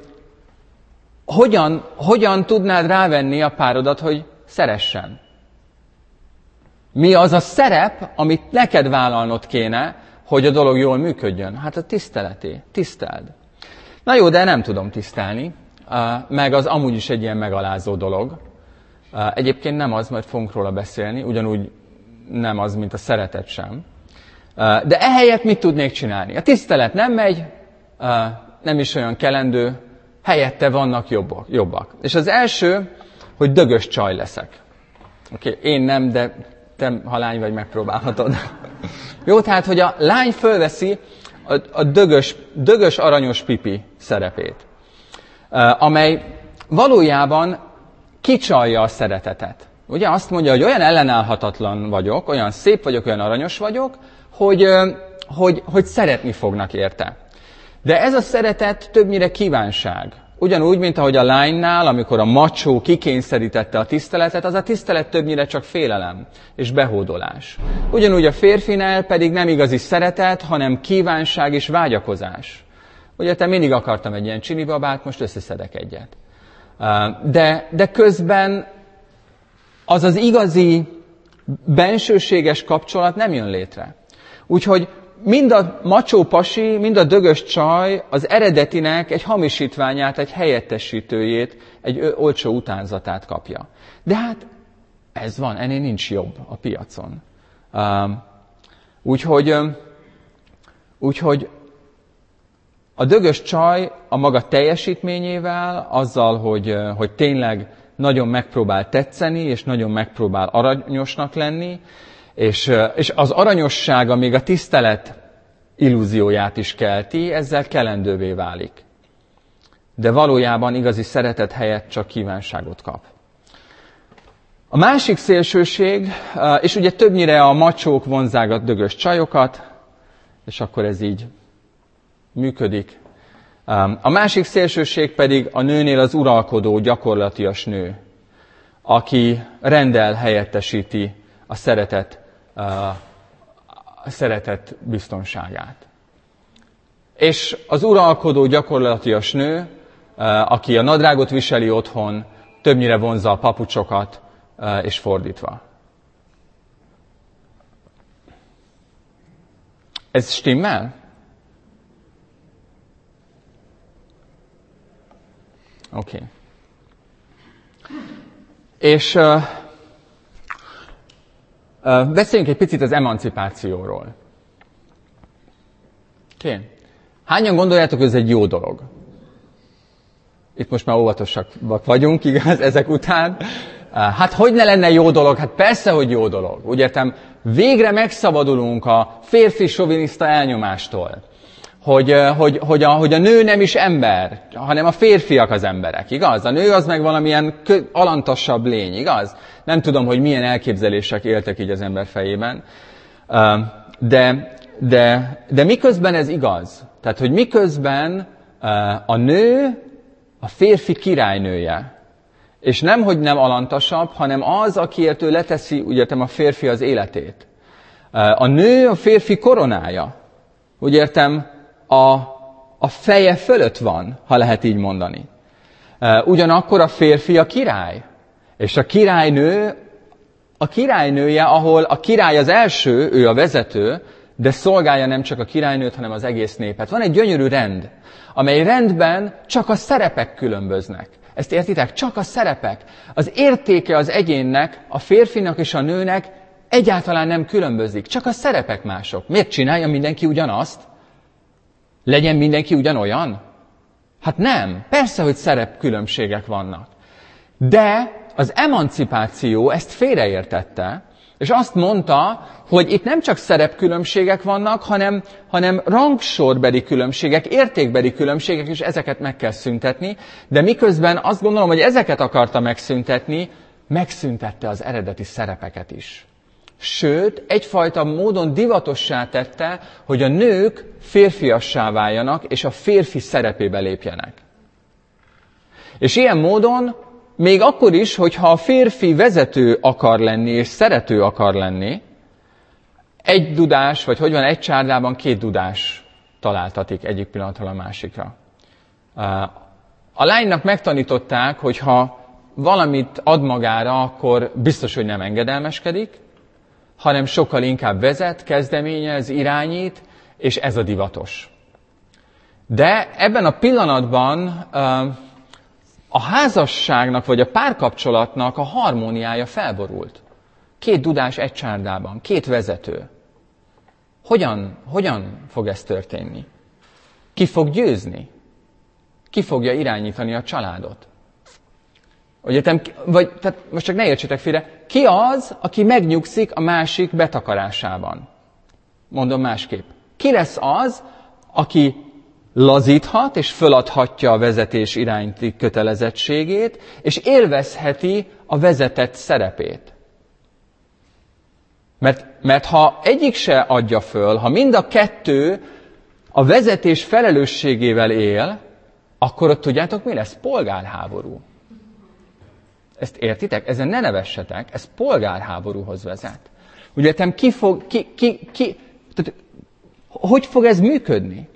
hogyan tudnád rávenni a párodat, hogy szeressen? Mi az a szerep, amit neked vállalnod kéne, hogy a dolog jól működjön? Hát a tiszteleté. Tiszteld. Na jó, de nem tudom tisztelni, meg az amúgy is egy ilyen megalázó dolog. Egyébként nem az, mert fogunk róla beszélni, ugyanúgy nem az, mint a szeretet sem. De ehelyett mit tudnék csinálni? A tisztelet nem megy, nem is olyan kelendő, helyette vannak jobbak. És az első, hogy dögös csaj leszek. Én nem, de te, ha lány vagy, megpróbálhatod. Jó, tehát, hogy a lány fölveszi a dögös aranyos pipi szerepét, amely valójában kicsalja a szeretetet. Ugye azt mondja, hogy olyan ellenállhatatlan vagyok, olyan szép vagyok, olyan aranyos vagyok, hogy szeretni fognak érte. De ez a szeretet többnyire kívánság. Ugyanúgy, mint ahogy a lánynál, amikor a macsó kikényszerítette a tiszteletet, az a tisztelet többnyire csak félelem és behódolás. Ugyanúgy a férfinál pedig nem igazi szeretet, hanem kívánság és vágyakozás. Ugye te mindig akartam egy ilyen csinibabát, most összeszedek egyet. De közben az az igazi bensőséges kapcsolat nem jön létre. Úgyhogy mind a macsó pasi, mind a dögös csaj az eredetinek egy hamisítványát, egy helyettesítőjét, egy olcsó utánzatát kapja. De hát ez van, ennél nincs jobb a piacon. Úgyhogy a dögös csaj a maga teljesítményével, azzal, hogy tényleg nagyon megpróbál tetszeni, és nagyon megpróbál aranyosnak lenni, és az aranyossága még a tisztelet illúzióját is kelti, ezzel kelendővé válik. De valójában igazi szeretet helyett csak kívánságot kap. A másik szélsőség, és ugye többnyire a macsók vonzzák a dögös csajokat, és akkor ez így működik. A másik szélsőség pedig a nőnél az uralkodó, gyakorlatias nő, aki rendel helyettesíti a szeretet biztonságát. És az uralkodó, gyakorlatias nő, aki a nadrágot viseli otthon, többnyire vonzza a papucsokat, és fordítva. Ez stimmel? Oké. És beszéljünk egy picit az emancipációról. Okay. Hányan gondoljátok, hogy ez egy jó dolog? Itt most már óvatosak vagyunk, igaz, ezek után. Hát hogy ne lenne jó dolog? Hát persze, hogy jó dolog. Úgy értem, végre megszabadulunk a férfi soviniszta elnyomástól. Hogy a nő nem is ember, hanem a férfiak az emberek, igaz? A nő az meg valamilyen alantasabb lény, igaz? Nem tudom, hogy milyen elképzelések éltek így az ember fejében. De miközben ez igaz? Tehát, hogy miközben a nő a férfi királynője, és nem, hogy nem alantasabb, hanem az, akiért ő leteszi, úgy értem, a férfi az életét. A nő a férfi koronája. Úgy értem, a feje fölött van, ha lehet így mondani. Ugyanakkor a férfi a király. És a királynő a királynője, ahol a király az első, ő a vezető, de szolgálja nem csak a királynőt, hanem az egész népet. Van egy gyönyörű rend, amely rendben csak a szerepek különböznek. Ezt értitek? Csak a szerepek. Az értéke az egyénnek, a férfinak és a nőnek egyáltalán nem különbözik. Csak a szerepek mások. Miért csinálja mindenki ugyanazt? Legyen mindenki ugyanolyan? Hát nem. Persze, hogy szerepkülönbségek vannak. De az emancipáció ezt félreértette, és azt mondta, hogy itt nem csak szerepkülönbségek vannak, hanem rangsorbeli különbségek, értékbeli különbségek, és ezeket meg kell szüntetni. De miközben azt gondolom, hogy ezeket akarta megszüntetni, megszüntette az eredeti szerepeket is. Sőt, egyfajta módon divatossá tette, hogy a nők férfiassá váljanak, és a férfi szerepébe lépjenek. És ilyen módon, még akkor is, hogyha a férfi vezető akar lenni, és szerető akar lenni, egy dudás, vagy hogy van, egy csárdában két dudás találtatik egyik pillanatról a másikra. A lánynak megtanították, hogy ha valamit ad magára, akkor biztos, hogy nem engedelmeskedik, hanem sokkal inkább vezet, kezdeményez, irányít, és ez a divatos. De ebben a pillanatban a házasságnak, vagy a párkapcsolatnak a harmóniája felborult. Két dudás egy csárdában, két vezető. Hogyan fog ez történni? Ki fog győzni? Ki fogja irányítani a családot? Tehát most csak ne értsétek félre, ki az, aki megnyugszik a másik betakarásában? Mondom másképp. Ki lesz az, aki lazíthat és föladhatja a vezetés iránti kötelezettségét, és élvezheti a vezetett szerepét? Mert ha egyik se adja föl, ha mind a kettő a vezetés felelősségével él, akkor ott tudjátok, mi lesz? Polgárháború. Ezt értitek? Ezen ne nevessetek, ez polgárháborúhoz vezet. Ugye értem, hogy fog ez működni?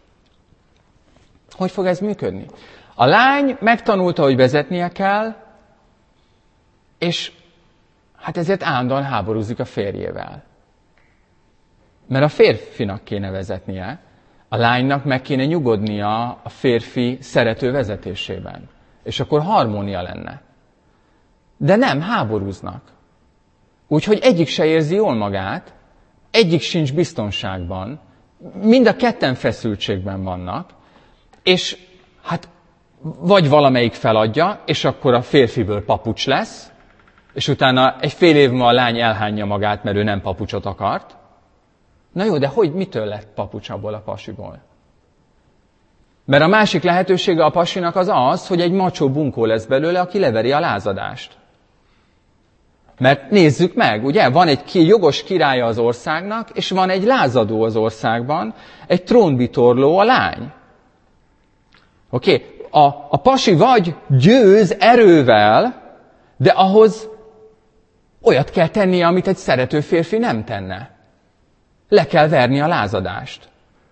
Hogy fog ez működni? A lány megtanulta, hogy vezetnie kell, és hát ezért állandóan háborúzik a férjével. Mert a férfinak kéne vezetnie, a lánynak meg kéne nyugodnia a férfi szerető vezetésében. És akkor harmónia lenne. De nem, háborúznak. Úgyhogy egyik se érzi jól magát, egyik sincs biztonságban, mind a ketten feszültségben vannak, és hát vagy valamelyik feladja, és akkor a férfiből papucs lesz, és utána egy fél év múlva a lány elhányja magát, mert ő nem papucsot akart. Na jó, de mitől lett papucs abból a pasiból? Mert a másik lehetősége a pasinak az, hogy egy macsó bunkó lesz belőle, aki leveri a lázadást. Mert nézzük meg, ugye, van egy jogos királya az országnak, és van egy lázadó az országban, egy trónbitorló a lány. Oké, a pasi vagy győz erővel, de ahhoz olyat kell tennie, amit egy szerető férfi nem tenne. Le kell verni a lázadást.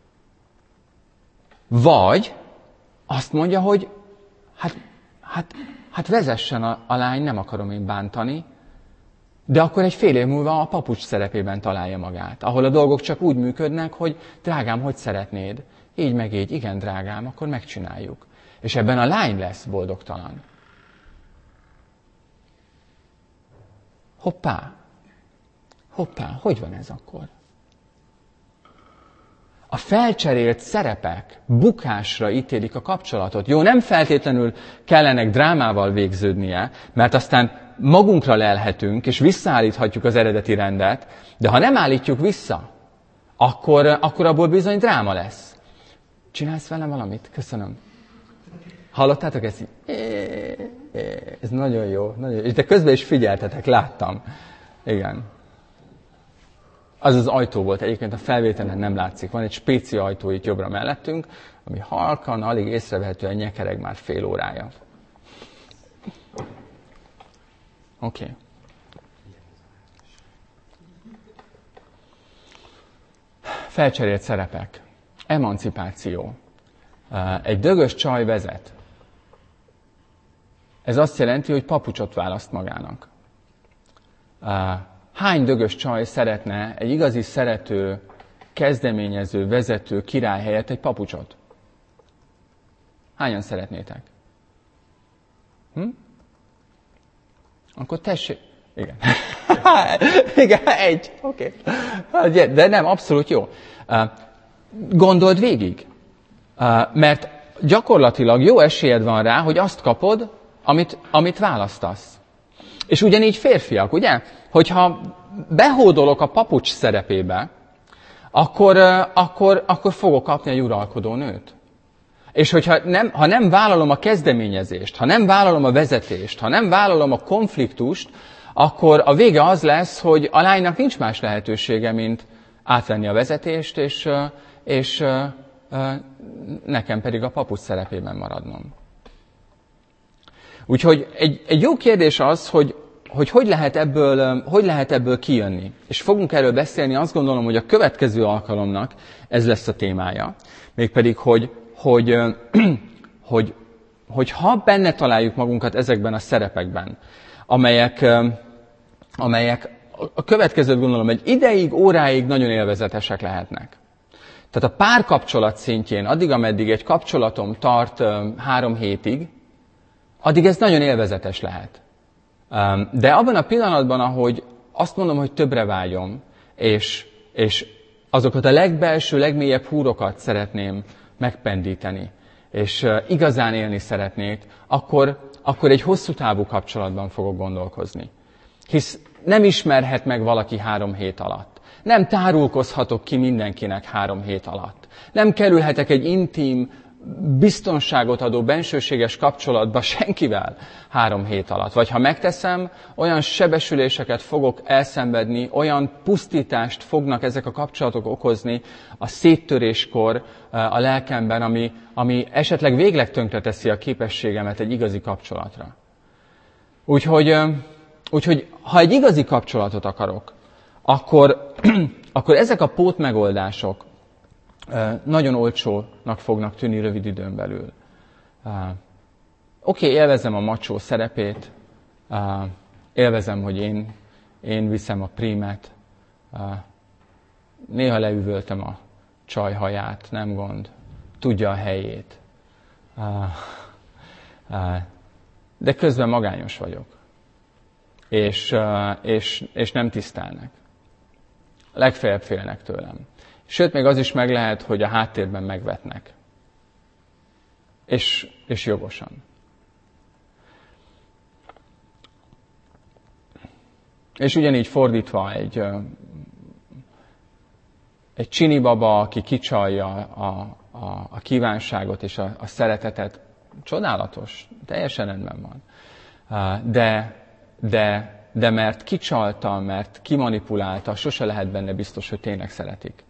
Vagy azt mondja, hogy hát vezessen a lány, nem akarom én bántani, de akkor egy fél év múlva a papucs szerepében találja magát, ahol a dolgok csak úgy működnek, hogy drágám, hogy szeretnéd? Így meg így, igen drágám, akkor megcsináljuk. És ebben a lány lesz boldogtalan. Hoppá, hogy van ez akkor? a felcserélt szerepek bukásra ítélik a kapcsolatot. Jó, nem feltétlenül kellenek drámával végződnie, mert aztán magunkra lelhetünk, és visszaállíthatjuk az eredeti rendet, de ha nem állítjuk vissza, akkor abból bizony dráma lesz. Csinálsz velem valamit? Köszönöm. Hallottátok ezt? Ez nagyon jó. És de közben is figyeltetek, láttam. Igen. Az az ajtó volt, egyébként a felvételen nem látszik. Van egy spéci ajtó itt jobbra mellettünk, ami halkan, alig észrevehetően nyekereg már fél órája. Oké. Felcserélt szerepek. Emancipáció. Egy dögös csaj vezet. Ez azt jelenti, hogy papucsot választ magának. Hány dögös csaj szeretne egy igazi szerető, kezdeményező, vezető király helyett egy papucsot? Hányan szeretnétek? Akkor tessék. Igen. Igen, egy. Oké. De nem, abszolút jó. Gondold végig. Mert gyakorlatilag jó esélyed van rá, hogy azt kapod, amit választasz. És ugyanígy férfiak, ugye? Hogyha behódolok a papucs szerepébe, akkor fogok kapni egy uralkodó nőt. És ha nem vállalom a kezdeményezést, ha nem vállalom a vezetést, ha nem vállalom a konfliktust, akkor a vége az lesz, hogy a lánynak nincs más lehetősége, mint átvenni a vezetést, és nekem pedig a papucs szerepében maradnom. Úgyhogy egy jó kérdés az, hogy lehet ebből kijönni. És fogunk erről beszélni, azt gondolom, hogy a következő alkalomnak ez lesz a témája. Mégpedig, hogy ha benne találjuk magunkat ezekben a szerepekben, amelyek a következőt gondolom, egy ideig, óráig nagyon élvezetesek lehetnek. Tehát a párkapcsolat szintjén, addig, ameddig egy kapcsolatom tart 3 hétig, addig ez nagyon élvezetes lehet. De abban a pillanatban, ahogy azt mondom, hogy többre vágyom, és azokat a legbelső, legmélyebb húrokat szeretném megpendíteni, és igazán élni szeretnék, akkor egy hosszú távú kapcsolatban fogok gondolkozni. Hisz nem ismerhet meg valaki 3 hét alatt. Nem tárulkozhatok ki mindenkinek 3 hét alatt. Nem kerülhetek egy intim, biztonságot adó, bensőséges kapcsolatba senkivel 3 hét alatt. Vagy ha megteszem, olyan sebesüléseket fogok elszenvedni, olyan pusztítást fognak ezek a kapcsolatok okozni a széttöréskor a lelkemben, ami esetleg végleg tönkreteszi a képességemet egy igazi kapcsolatra. Úgyhogy ha egy igazi kapcsolatot akarok, akkor ezek a pótmegoldások nagyon olcsónak fognak tűnni rövid időn belül. Oké, élvezem a macsó szerepét, élvezem, hogy én viszem a prímet, néha leüvöltem a csaj haját, nem gond, tudja a helyét. De közben magányos vagyok, és nem tisztelnek. Legfeljebb félnek tőlem. Sőt, még az is meg lehet, hogy a háttérben megvetnek. És jogosan. És ugyanígy fordítva egy csini baba, aki kicsalja a kívánságot és a szeretetet, csodálatos, teljesen rendben van. De mert kicsalta, mert kimanipulálta, sose lehet benne biztos, hogy tényleg szeretik.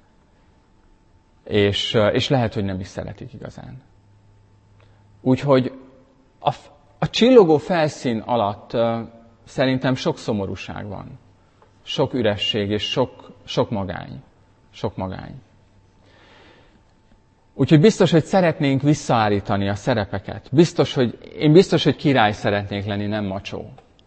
És lehet, hogy nem is szeretik igazán. Úgyhogy a csillogó felszín alatt szerintem sok szomorúság van. Sok üresség és sok magány. Sok magány. Úgyhogy biztos, hogy szeretnénk visszaállítani a szerepeket. Én biztos, hogy király szeretnék lenni, nem macsó.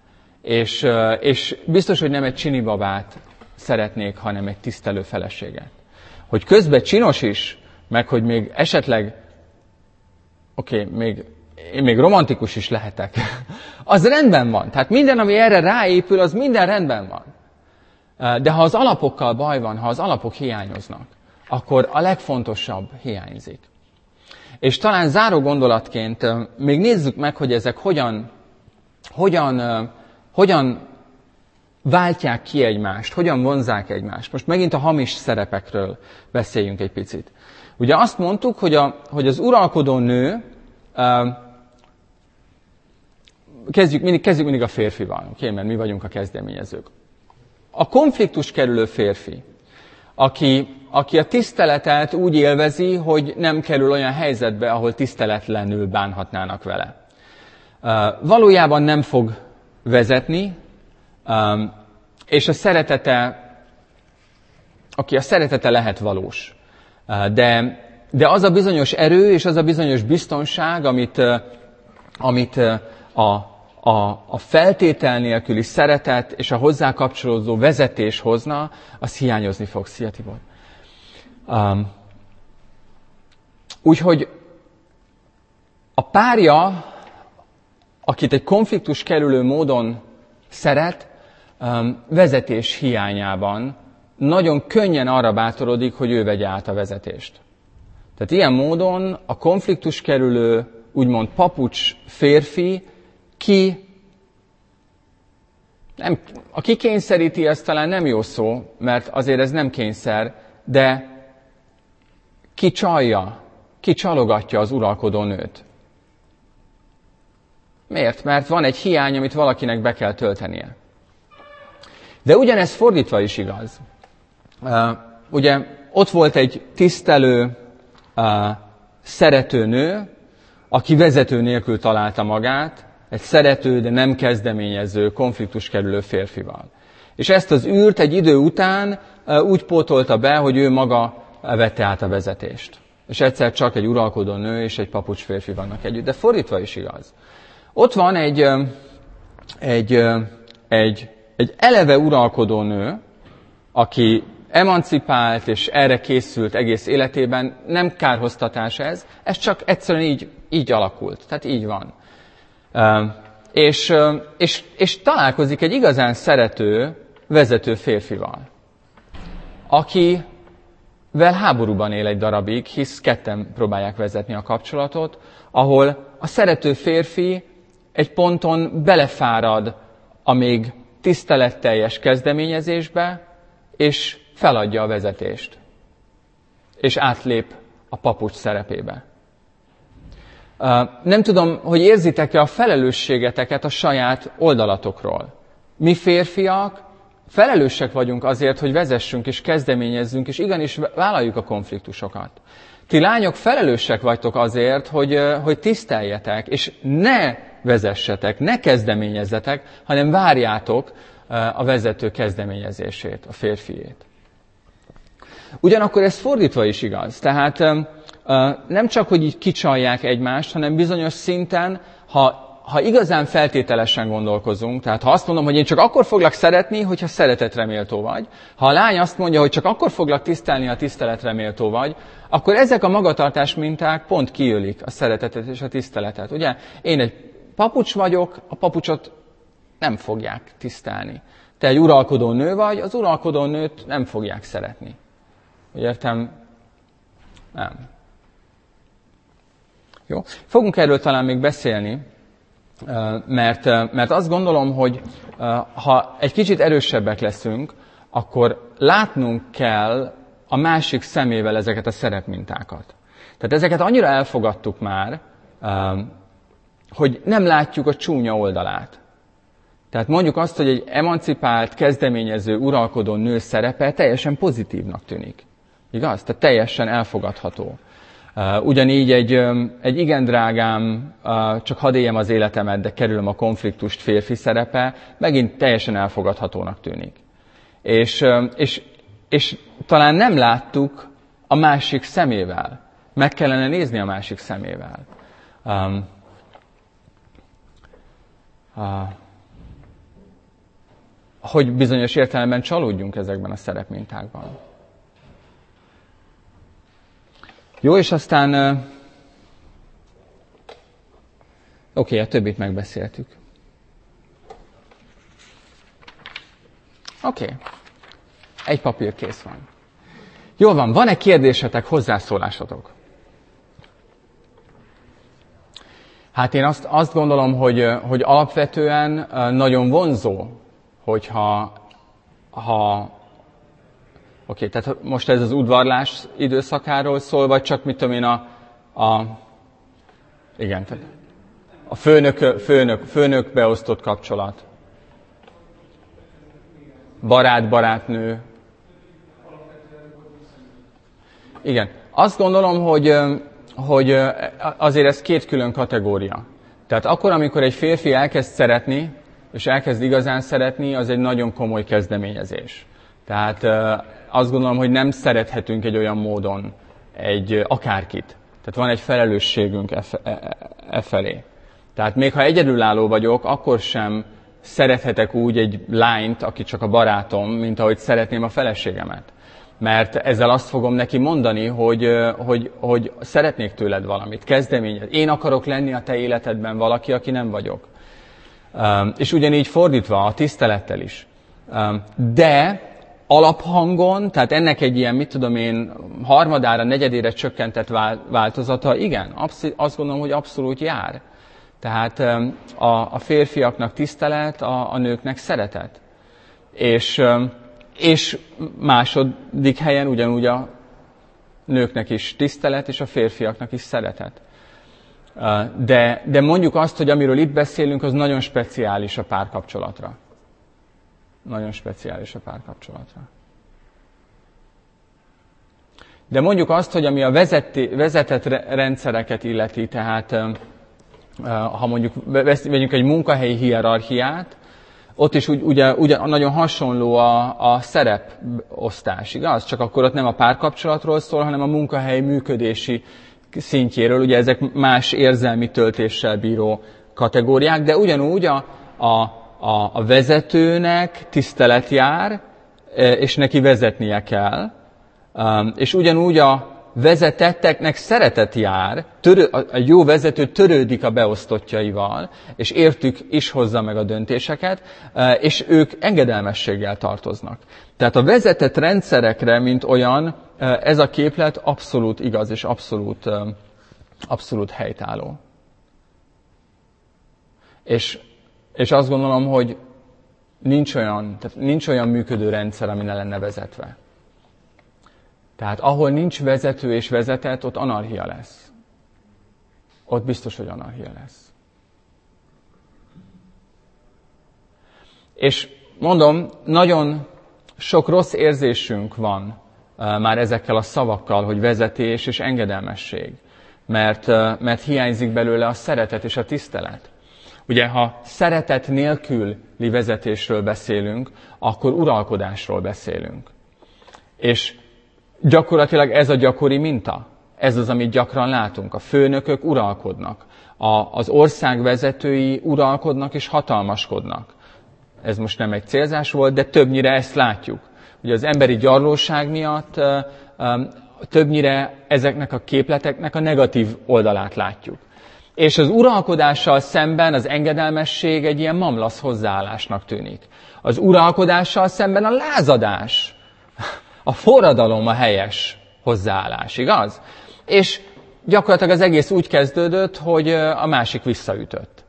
És biztos, hogy nem egy csinibabát szeretnék, hanem egy tisztelő feleséget. Hogy közben csinos is, meg hogy még esetleg, én még romantikus is lehetek. Az rendben van. Tehát minden, ami erre ráépül, az minden rendben van. De ha az alapokkal baj van, ha az alapok hiányoznak, akkor a legfontosabb hiányzik. És talán záró gondolatként még nézzük meg, hogy ezek hogyan váltják ki egymást, hogyan vonzzák egymást. Most megint a hamis szerepekről beszéljünk egy picit. Ugye azt mondtuk, hogy az uralkodó nő, kezdjük mindig a férfival, okay? Mert mi vagyunk a kezdeményezők. A konfliktus kerülő férfi, aki a tiszteletet úgy élvezi, hogy nem kerül olyan helyzetbe, ahol tiszteletlenül bánhatnának vele. Valójában nem fog vezetni, és a szeretete lehet valós. De az a bizonyos erő és az a bizonyos biztonság, amit a feltétel nélküli szeretet és a hozzá kapcsolódó vezetés hozna, az hiányozni fog. Szia, Tibor! Úgyhogy a párja, akit egy konfliktus kerülő módon szeret, vezetés hiányában nagyon könnyen arra bátorodik, hogy ő vegye át a vezetést. Tehát ilyen módon a konfliktus kerülő, úgymond papucs férfi, aki kényszeríti, ez talán nem jó szó, mert azért ez nem kényszer, de kicsalogatja az uralkodó nőt. Miért? Mert van egy hiány, amit valakinek be kell töltenie. De ugyanez fordítva is igaz. Ugye ott volt egy tisztelő, szerető nő, aki vezető nélkül találta magát, egy szerető, de nem kezdeményező, konfliktus kerülő férfival. És ezt az űrt egy idő után úgy pótolta be, hogy ő maga vette át a vezetést. És egyszer csak egy uralkodó nő és egy papucs férfi vannak együtt. De fordítva is igaz. Ott van egy eleve uralkodó nő, aki emancipált és erre készült egész életében, nem kárhoztatás ez csak egyszerűen így alakult. Tehát így van. És találkozik egy igazán szerető, vezető férfival, akivel háborúban él egy darabig, hisz ketten próbálják vezetni a kapcsolatot, ahol a szerető férfi egy ponton belefárad a még tiszteletteljes kezdeményezésbe, és feladja a vezetést, és átlép a papucs szerepébe. Nem tudom, hogy érzitek-e a felelősségeteket a saját oldalatokról. Mi férfiak felelősek vagyunk azért, hogy vezessünk és kezdeményezzünk, és igenis vállaljuk a konfliktusokat. Ti lányok felelősek vagytok azért, hogy tiszteljetek, és ne vezessetek, ne kezdeményezzetek, hanem várjátok a vezető kezdeményezését, a férfiét. Ugyanakkor ez fordítva is igaz. Tehát nem csak, hogy így kicsalják egymást, hanem bizonyos szinten, ha igazán feltételesen gondolkozunk, tehát ha azt mondom, hogy én csak akkor foglak szeretni, hogyha szeretetre méltó vagy, ha a lány azt mondja, hogy csak akkor foglak tisztelni, ha tiszteletre méltó vagy, akkor ezek a magatartás minták pont kiölik a szeretetet és a tiszteletet. Ugye? Én egy papucs vagyok, a papucsot nem fogják tisztelni. Te egy uralkodó nő vagy, az uralkodó nőt nem fogják szeretni. Úgy értem? Nem. Jó? Fogunk erről talán még beszélni, mert azt gondolom, hogy ha egy kicsit erősebbek leszünk, akkor látnunk kell a másik szemével ezeket a szerepmintákat. Tehát ezeket annyira elfogadtuk már, hogy nem látjuk a csúnya oldalát. Tehát mondjuk azt, hogy egy emancipált, kezdeményező, uralkodó nő szerepe teljesen pozitívnak tűnik. Igaz? Tehát teljesen elfogadható. Ugyanígy egy igen drágám, csak hadd éljem az életemet, de kerülöm a konfliktust férfi szerepe, megint teljesen elfogadhatónak tűnik. És talán nem láttuk a másik szemével. Meg kellene nézni a másik szemével. Hogy bizonyos értelemben csalódjunk ezekben a szerepmintákban. Jó, és aztán oké, a többit megbeszéltük. Oké. Egy papír kész van. Jól van, van-e kérdésetek, hozzászólásotok? Hát én azt gondolom, hogy alapvetően nagyon vonzó, hogyha oké, tehát most ez az udvarlás időszakáról szól, vagy csak mit tudom én igen, tehát a főnök beosztott kapcsolat. Barátnő. Igen. Azt gondolom, hogy azért ez két külön kategória. Tehát akkor, amikor egy férfi elkezd szeretni, és elkezd igazán szeretni, az egy nagyon komoly kezdeményezés. Tehát azt gondolom, hogy nem szerethetünk egy olyan módon akárkit. Tehát van egy felelősségünk e felé. Tehát még ha egyedülálló vagyok, akkor sem szerethetek úgy egy lányt, aki csak a barátom, mint ahogy szeretném a feleségemet. Mert ezzel azt fogom neki mondani, hogy szeretnék tőled valamit, kezdeményez. Én akarok lenni a te életedben valaki, aki nem vagyok. És ugyanígy fordítva, a tisztelettel is. De alaphangon, tehát ennek egy ilyen, mit tudom én, harmadára, negyedére csökkentett változata, igen, azt gondolom, hogy abszolút jár. Tehát a férfiaknak tisztelet, a nőknek szeretet. És második helyen ugyanúgy a nőknek is tisztelet, és a férfiaknak is szeretet. De mondjuk azt, hogy amiről itt beszélünk, az nagyon speciális a párkapcsolatra. Nagyon speciális a párkapcsolatra. De mondjuk azt, hogy ami a vezetett rendszereket illeti, tehát ha mondjuk vegyünk egy munkahelyi hierarchiát, ott is ugye nagyon hasonló a szereposztás, igaz? Csak akkor ott nem a párkapcsolatról szól, hanem a munkahely működési szintjéről. Ugye ezek más érzelmi töltéssel bíró kategóriák, de ugyanúgy a vezetőnek tisztelet jár, és neki vezetnie kell. És ugyanúgy a vezetetteknek szeretet jár, a jó vezető törődik a beosztottjaival, és értük is hozza meg a döntéseket, és ők engedelmességgel tartoznak. Tehát a vezetett rendszerekre, mint olyan, ez a képlet abszolút igaz, és abszolút helytálló. És azt gondolom, hogy nincs olyan működő rendszer, ami ne lenne vezetve. Tehát ahol nincs vezető és vezetett, ott anarchia lesz. Ott biztos, hogy anarchia lesz. És mondom, nagyon sok rossz érzésünk van már ezekkel a szavakkal, hogy vezetés és engedelmesség. Mert hiányzik belőle a szeretet és a tisztelet. Ugye, ha szeretet nélküli vezetésről beszélünk, akkor uralkodásról beszélünk. És gyakorlatilag ez a gyakori minta. Ez az, amit gyakran látunk. A főnökök uralkodnak. Az ország vezetői uralkodnak és hatalmaskodnak. Ez most nem egy célzás volt, de többnyire ezt látjuk. Ugye az emberi gyarlóság miatt többnyire ezeknek a képleteknek a negatív oldalát látjuk. És az uralkodással szemben az engedelmesség egy ilyen mamlasz hozzáállásnak tűnik. Az uralkodással szemben a lázadás, a forradalom a helyes hozzáállás, igaz? És gyakorlatilag az egész úgy kezdődött, hogy a másik visszaütött.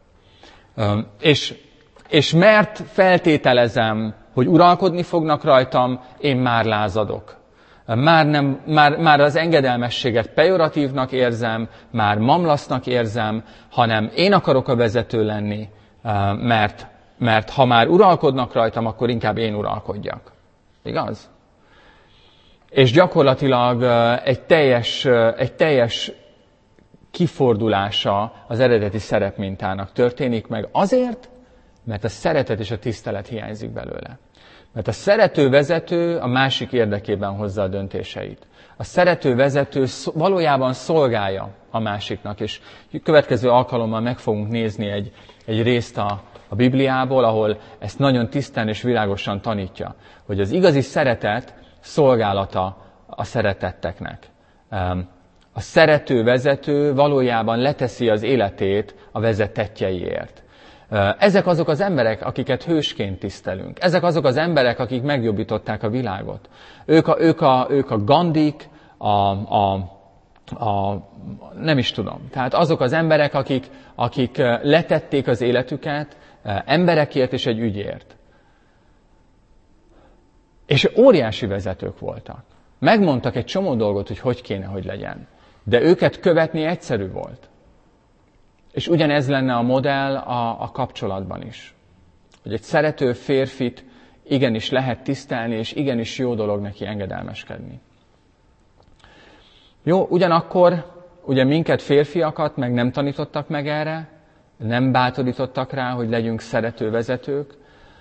És mert feltételezem, hogy uralkodni fognak rajtam, én már lázadok. Már az engedelmességet pejoratívnak érzem, már mamlasznak érzem, hanem én akarok a vezető lenni, mert ha már uralkodnak rajtam, akkor inkább én uralkodjak. Igaz? És gyakorlatilag egy teljes kifordulása az eredeti szerepmintának történik meg azért, mert a szeretet és a tisztelet hiányzik belőle. Mert a szerető vezető a másik érdekében hozza a döntéseit. A szerető vezető valójában szolgálja a másiknak, és következő alkalommal meg fogunk nézni egy részt a Bibliából, ahol ezt nagyon tisztán és világosan tanítja, hogy az igazi szeretet szolgálata a szeretetteknek. A szerető vezető valójában leteszi az életét a vezetettjeiért. Ezek azok az emberek, akiket hősként tisztelünk. Ezek azok az emberek, akik megjobbították a világot. Ők a Gandhik, nem is tudom. Tehát azok az emberek, akik letették az életüket emberekért és egy ügyért. És óriási vezetők voltak. Megmondtak egy csomó dolgot, hogy kéne, hogy legyen. De őket követni egyszerű volt. És ugyanez lenne a modell a kapcsolatban is. Hogy egy szerető férfit igenis lehet tisztelni, és igenis jó dolog neki engedelmeskedni. Jó, ugyanakkor ugye minket férfiakat meg nem tanítottak meg erre, nem bátorítottak rá, hogy legyünk szerető vezetők,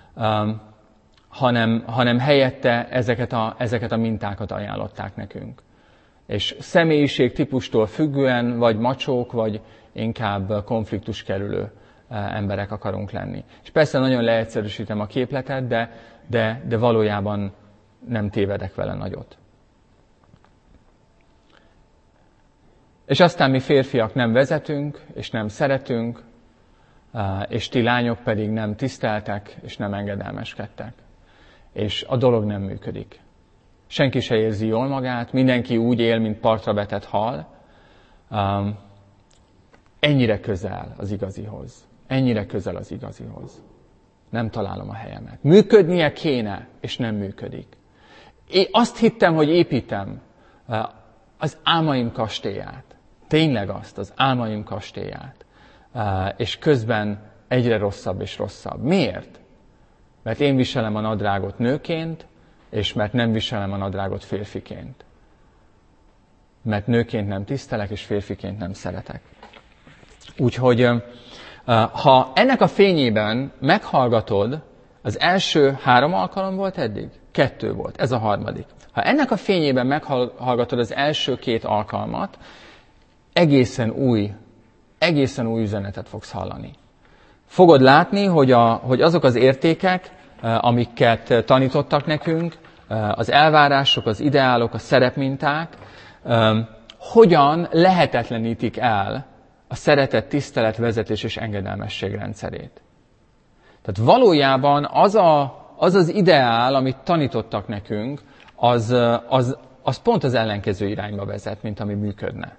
hanem helyette ezeket a mintákat ajánlották nekünk. És személyiségtípustól függően, vagy macsók, vagy inkább konfliktuskerülő emberek akarunk lenni. És persze nagyon leegyszerűsítem a képletet, de valójában nem tévedek vele nagyot. És aztán mi férfiak nem vezetünk, és nem szeretünk, és ti lányok pedig nem tiszteltek, és nem engedelmeskedtek. És a dolog nem működik. Senki se érzi jól magát, mindenki úgy él, mint partra vetett hal. Ennyire közel az igazihoz. Ennyire közel az igazihoz. Nem találom a helyemet. Működnie kéne, és nem működik. Én azt hittem, hogy építem az álmaim kastélyát. Tényleg az álmaim kastélyát. És közben egyre rosszabb és rosszabb. Miért? Mert én viselem a nadrágot nőként, és mert nem viselem a nadrágot férfiként. Mert nőként nem tisztelek, és férfiként nem szeretek. Úgyhogy, ha ennek a fényében meghallgatod, az első 3 alkalom volt eddig? 2 volt, ez a harmadik. Ha ennek a fényében meghallgatod az első 2 alkalmat, egészen új üzenetet fogsz hallani. Fogod látni, hogy azok az értékek, amiket tanítottak nekünk, az elvárások, az ideálok, a szerepminták, hogyan lehetetlenítik el a szeretet, tisztelet, vezetés és engedelmesség rendszerét. Tehát valójában az ideál, amit tanítottak nekünk, az pont az ellenkező irányba vezet, mint ami működne.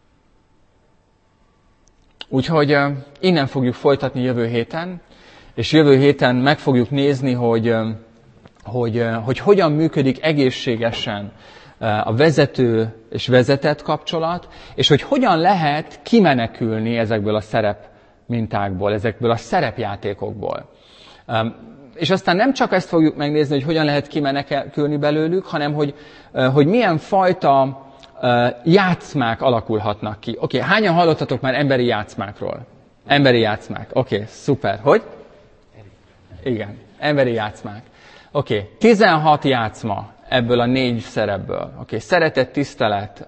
Úgyhogy innen fogjuk folytatni jövő héten, és jövő héten meg fogjuk nézni, hogy hogyan működik egészségesen a vezető és vezetett kapcsolat, és hogy hogyan lehet kimenekülni ezekből a szerepmintákból, ezekből a szerepjátékokból. És aztán nem csak ezt fogjuk megnézni, hogy hogyan lehet kimenekülni belőlük, hanem hogy milyen fajta játszmák alakulhatnak ki. Oké, hányan hallottatok már emberi játszmákról? Emberi játszmák. Oké, szuper. Hogy? Igen, emberi játszmák. Oké, 16 játszma ebből a 4 szerepből. Oké, szeretet, tisztelet,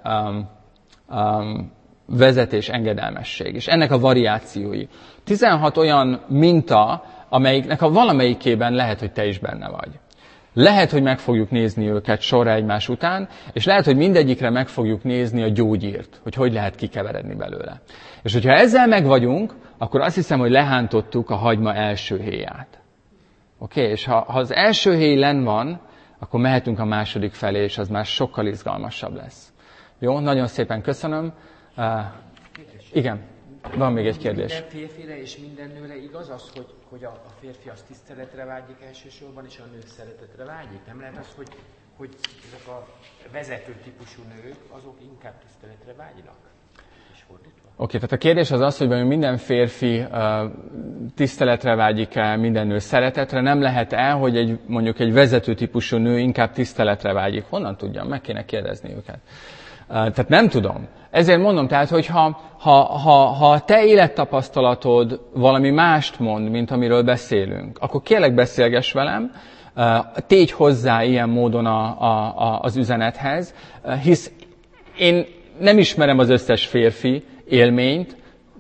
vezetés, engedelmesség. És ennek a variációi. 16 olyan minta, amelyiknek a valamelyikében lehet, hogy te is benne vagy. Lehet, hogy meg fogjuk nézni őket sorra egymás után, és lehet, hogy mindegyikre meg fogjuk nézni a gyógyírt, hogy lehet kikeveredni belőle. És hogyha ezzel megvagyunk, akkor azt hiszem, hogy lehántottuk a hagyma első héját. Oké? És ha az első héj lenn van, akkor mehetünk a második felé, és az már sokkal izgalmasabb lesz. Jó? Nagyon szépen köszönöm. Igen, van még egy kérdés. Minden férfire és minden nőre igaz az, hogy a férfi az tiszteletre vágyik elsősorban, és a nő szeretetre vágyik? Nem lehet az, hogy ezek a vezető típusú nők, azok inkább tiszteletre vágynak? És fordítva? Oké, tehát a kérdés az, hogy minden férfi tiszteletre vágyik-e, minden nő szeretetre. Nem lehet-e, hogy mondjuk egy vezető típusú nő inkább tiszteletre vágyik? Honnan tudjam? Meg kéne kérdezni őket. Tehát nem tudom. Ezért mondom, tehát, hogy ha te élettapasztalatod valami mást mond, mint amiről beszélünk, akkor kérlek beszélgess velem, tégy hozzá ilyen módon az üzenethez, hisz én nem ismerem az összes férfi élményt,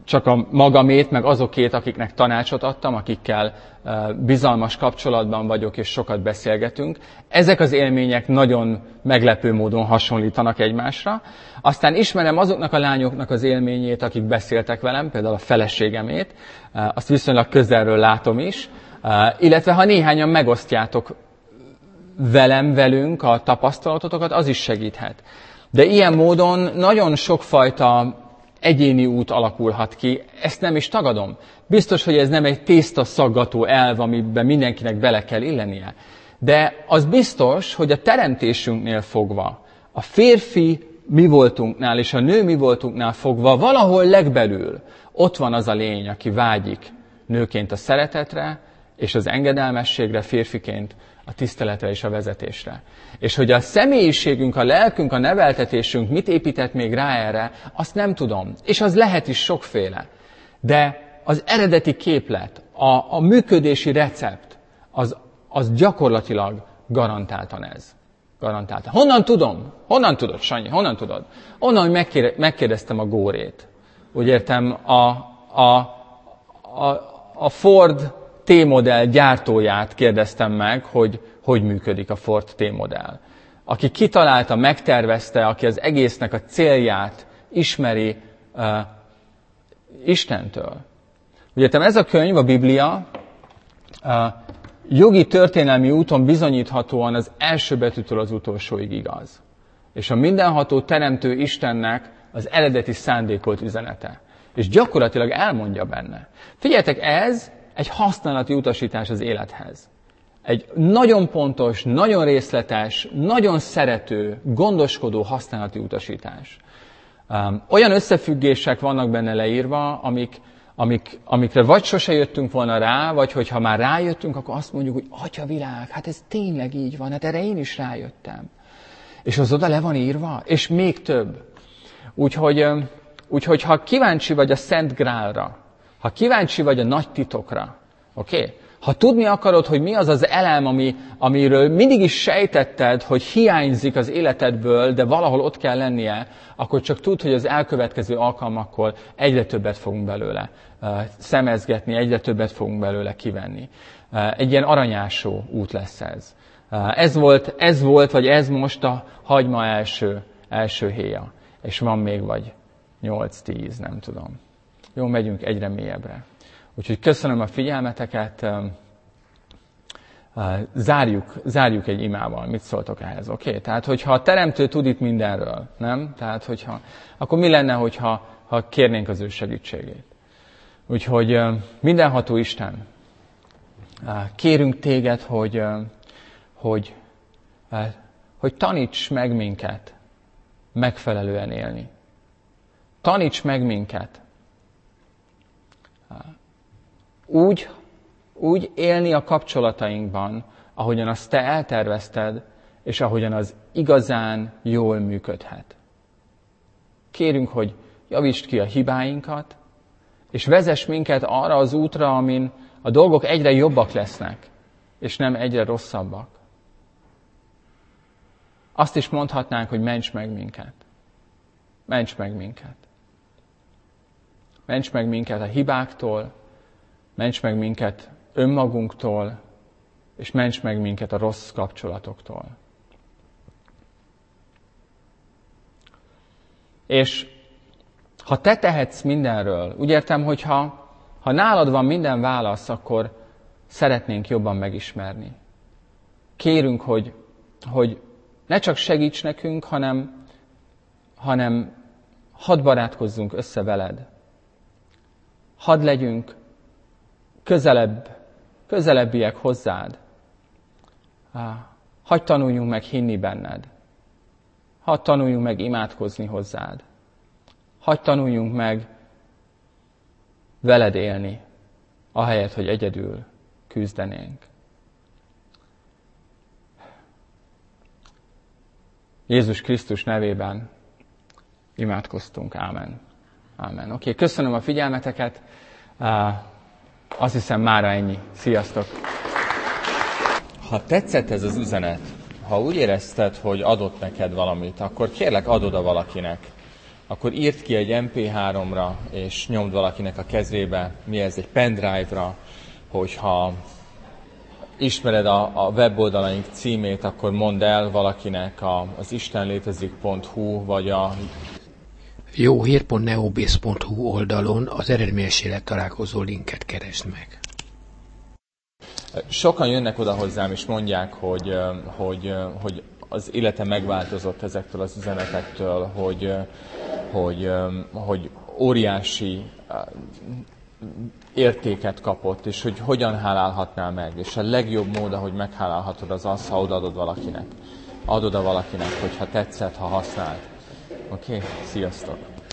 csak a magamét, meg azokét, akiknek tanácsot adtam, akikkel bizalmas kapcsolatban vagyok, és sokat beszélgetünk. Ezek az élmények nagyon meglepő módon hasonlítanak egymásra. Aztán ismerem azoknak a lányoknak az élményét, akik beszéltek velem, például a feleségemét, azt viszonylag közelről látom is, illetve ha néhányan megosztjátok velünk a tapasztalatotokat, az is segíthet. De ilyen módon nagyon sokfajta egyéni út alakulhat ki, ezt nem is tagadom. Biztos, hogy ez nem egy tésztaszaggató elv, amiben mindenkinek bele kell illenie. De az biztos, hogy a teremtésünknél fogva, a férfi mi voltunknál és a nő mi voltunknál fogva, valahol legbelül ott van az a lény, aki vágyik nőként a szeretetre és az engedelmességre, férfiként a tiszteletre és a vezetésre. És hogy a személyiségünk, a lelkünk, a neveltetésünk mit épített még rá erre, azt nem tudom. És az lehet is sokféle. De az eredeti képlet, a működési recept, az gyakorlatilag garantáltan ez. Garantáltan. Honnan tudom? Honnan tudod, Sanyi? Honnan tudod? Onnan, hogy megkérdeztem a Górét. Úgy értem, a Ford T-modell gyártóját kérdeztem meg, hogy működik a Ford T-modell. Aki kitalálta, megtervezte, aki az egésznek a célját ismeri Istentől. Ugye ez a könyv, a Biblia, jogi történelmi úton bizonyíthatóan az első betűtől az utolsóig igaz. És a mindenható teremtő Istennek az eredeti szándékolt üzenete. És gyakorlatilag elmondja benne. Figyeljetek, ez egy használati utasítás az élethez. Egy nagyon pontos, nagyon részletes, nagyon szerető, gondoskodó használati utasítás. Olyan összefüggések vannak benne leírva, amikre vagy sose jöttünk volna rá, vagy hogyha már rájöttünk, akkor azt mondjuk, hogy Atyavilág, hát ez tényleg így van, hát erre én is rájöttem. És az oda le van írva, és még több. Úgyhogy ha kíváncsi vagy a Szent Grálra, ha kíváncsi vagy a nagy titokra, oké? Ha tudni akarod, hogy mi az az elem, amiről mindig is sejtetted, hogy hiányzik az életedből, de valahol ott kell lennie, akkor csak tudd, hogy az elkövetkező alkalmakkor egyre többet fogunk belőle szemezgetni, egyre többet fogunk belőle kivenni. Egy ilyen aranyásó út lesz ez. Ez volt, vagy ez most a hagyma első héja. És van még vagy 8-10, nem tudom. Jó, megyünk egyre mélyebbre. Úgyhogy köszönöm a figyelmeteket. Zárjuk egy imával. Mit szóltok ehhez? Oké? Tehát, hogyha a teremtő tud itt mindenről, nem? Tehát, akkor mi lenne, hogyha kérnénk az ő segítségét? Úgyhogy mindenható Isten, kérünk téged, hogy taníts meg minket megfelelően élni. Taníts meg minket úgy élni a kapcsolatainkban, ahogyan azt te eltervezted, és ahogyan az igazán jól működhet. Kérünk, hogy javítsd ki a hibáinkat, és vezess minket arra az útra, amin a dolgok egyre jobbak lesznek, és nem egyre rosszabbak. Azt is mondhatnánk, hogy ments meg minket. Ments meg minket. Ments meg minket a hibáktól, ments meg minket önmagunktól, és ments meg minket a rossz kapcsolatoktól. És ha te tehetsz mindenről, úgy értem, hogy ha nálad van minden válasz, akkor szeretnénk jobban megismerni. Kérünk, hogy ne csak segíts nekünk, hanem hadd barátkozzunk össze veled. Hadd legyünk közelebbiek hozzád. Hadd tanuljunk meg hinni benned. Hadd tanuljunk meg imádkozni hozzád. Hadd tanuljunk meg veled élni, ahelyett, hogy egyedül küzdenénk. Jézus Krisztus nevében imádkoztunk. Ámen. Ámen. Oké, köszönöm a figyelmeteket. Azt hiszem mára ennyi. Sziasztok! Ha tetszett ez az üzenet, ha úgy érezted, hogy adott neked valamit, akkor kérlek, add oda valakinek. akkor írd ki egy MP3-ra, és nyomd valakinek a kezébe, mi ez, egy pendrive-ra, hogyha ismered a weboldalaink címét, akkor mondd el valakinek az istenlétezik.hu, vagy a jóhír.neobész.hu oldalon az eredményes élet találkozó linket keresd meg. Sokan jönnek oda hozzám, és mondják, hogy az élete megváltozott ezektől az üzenetektől, hogy óriási értéket kapott, és hogy hogyan hálálhatnál meg. És a legjobb mód, ahogy meghálálhatod, az, ha odaadod valakinek. Adod a valakinek, hogyha tetszett, ha használt. Oké? Sziasztok!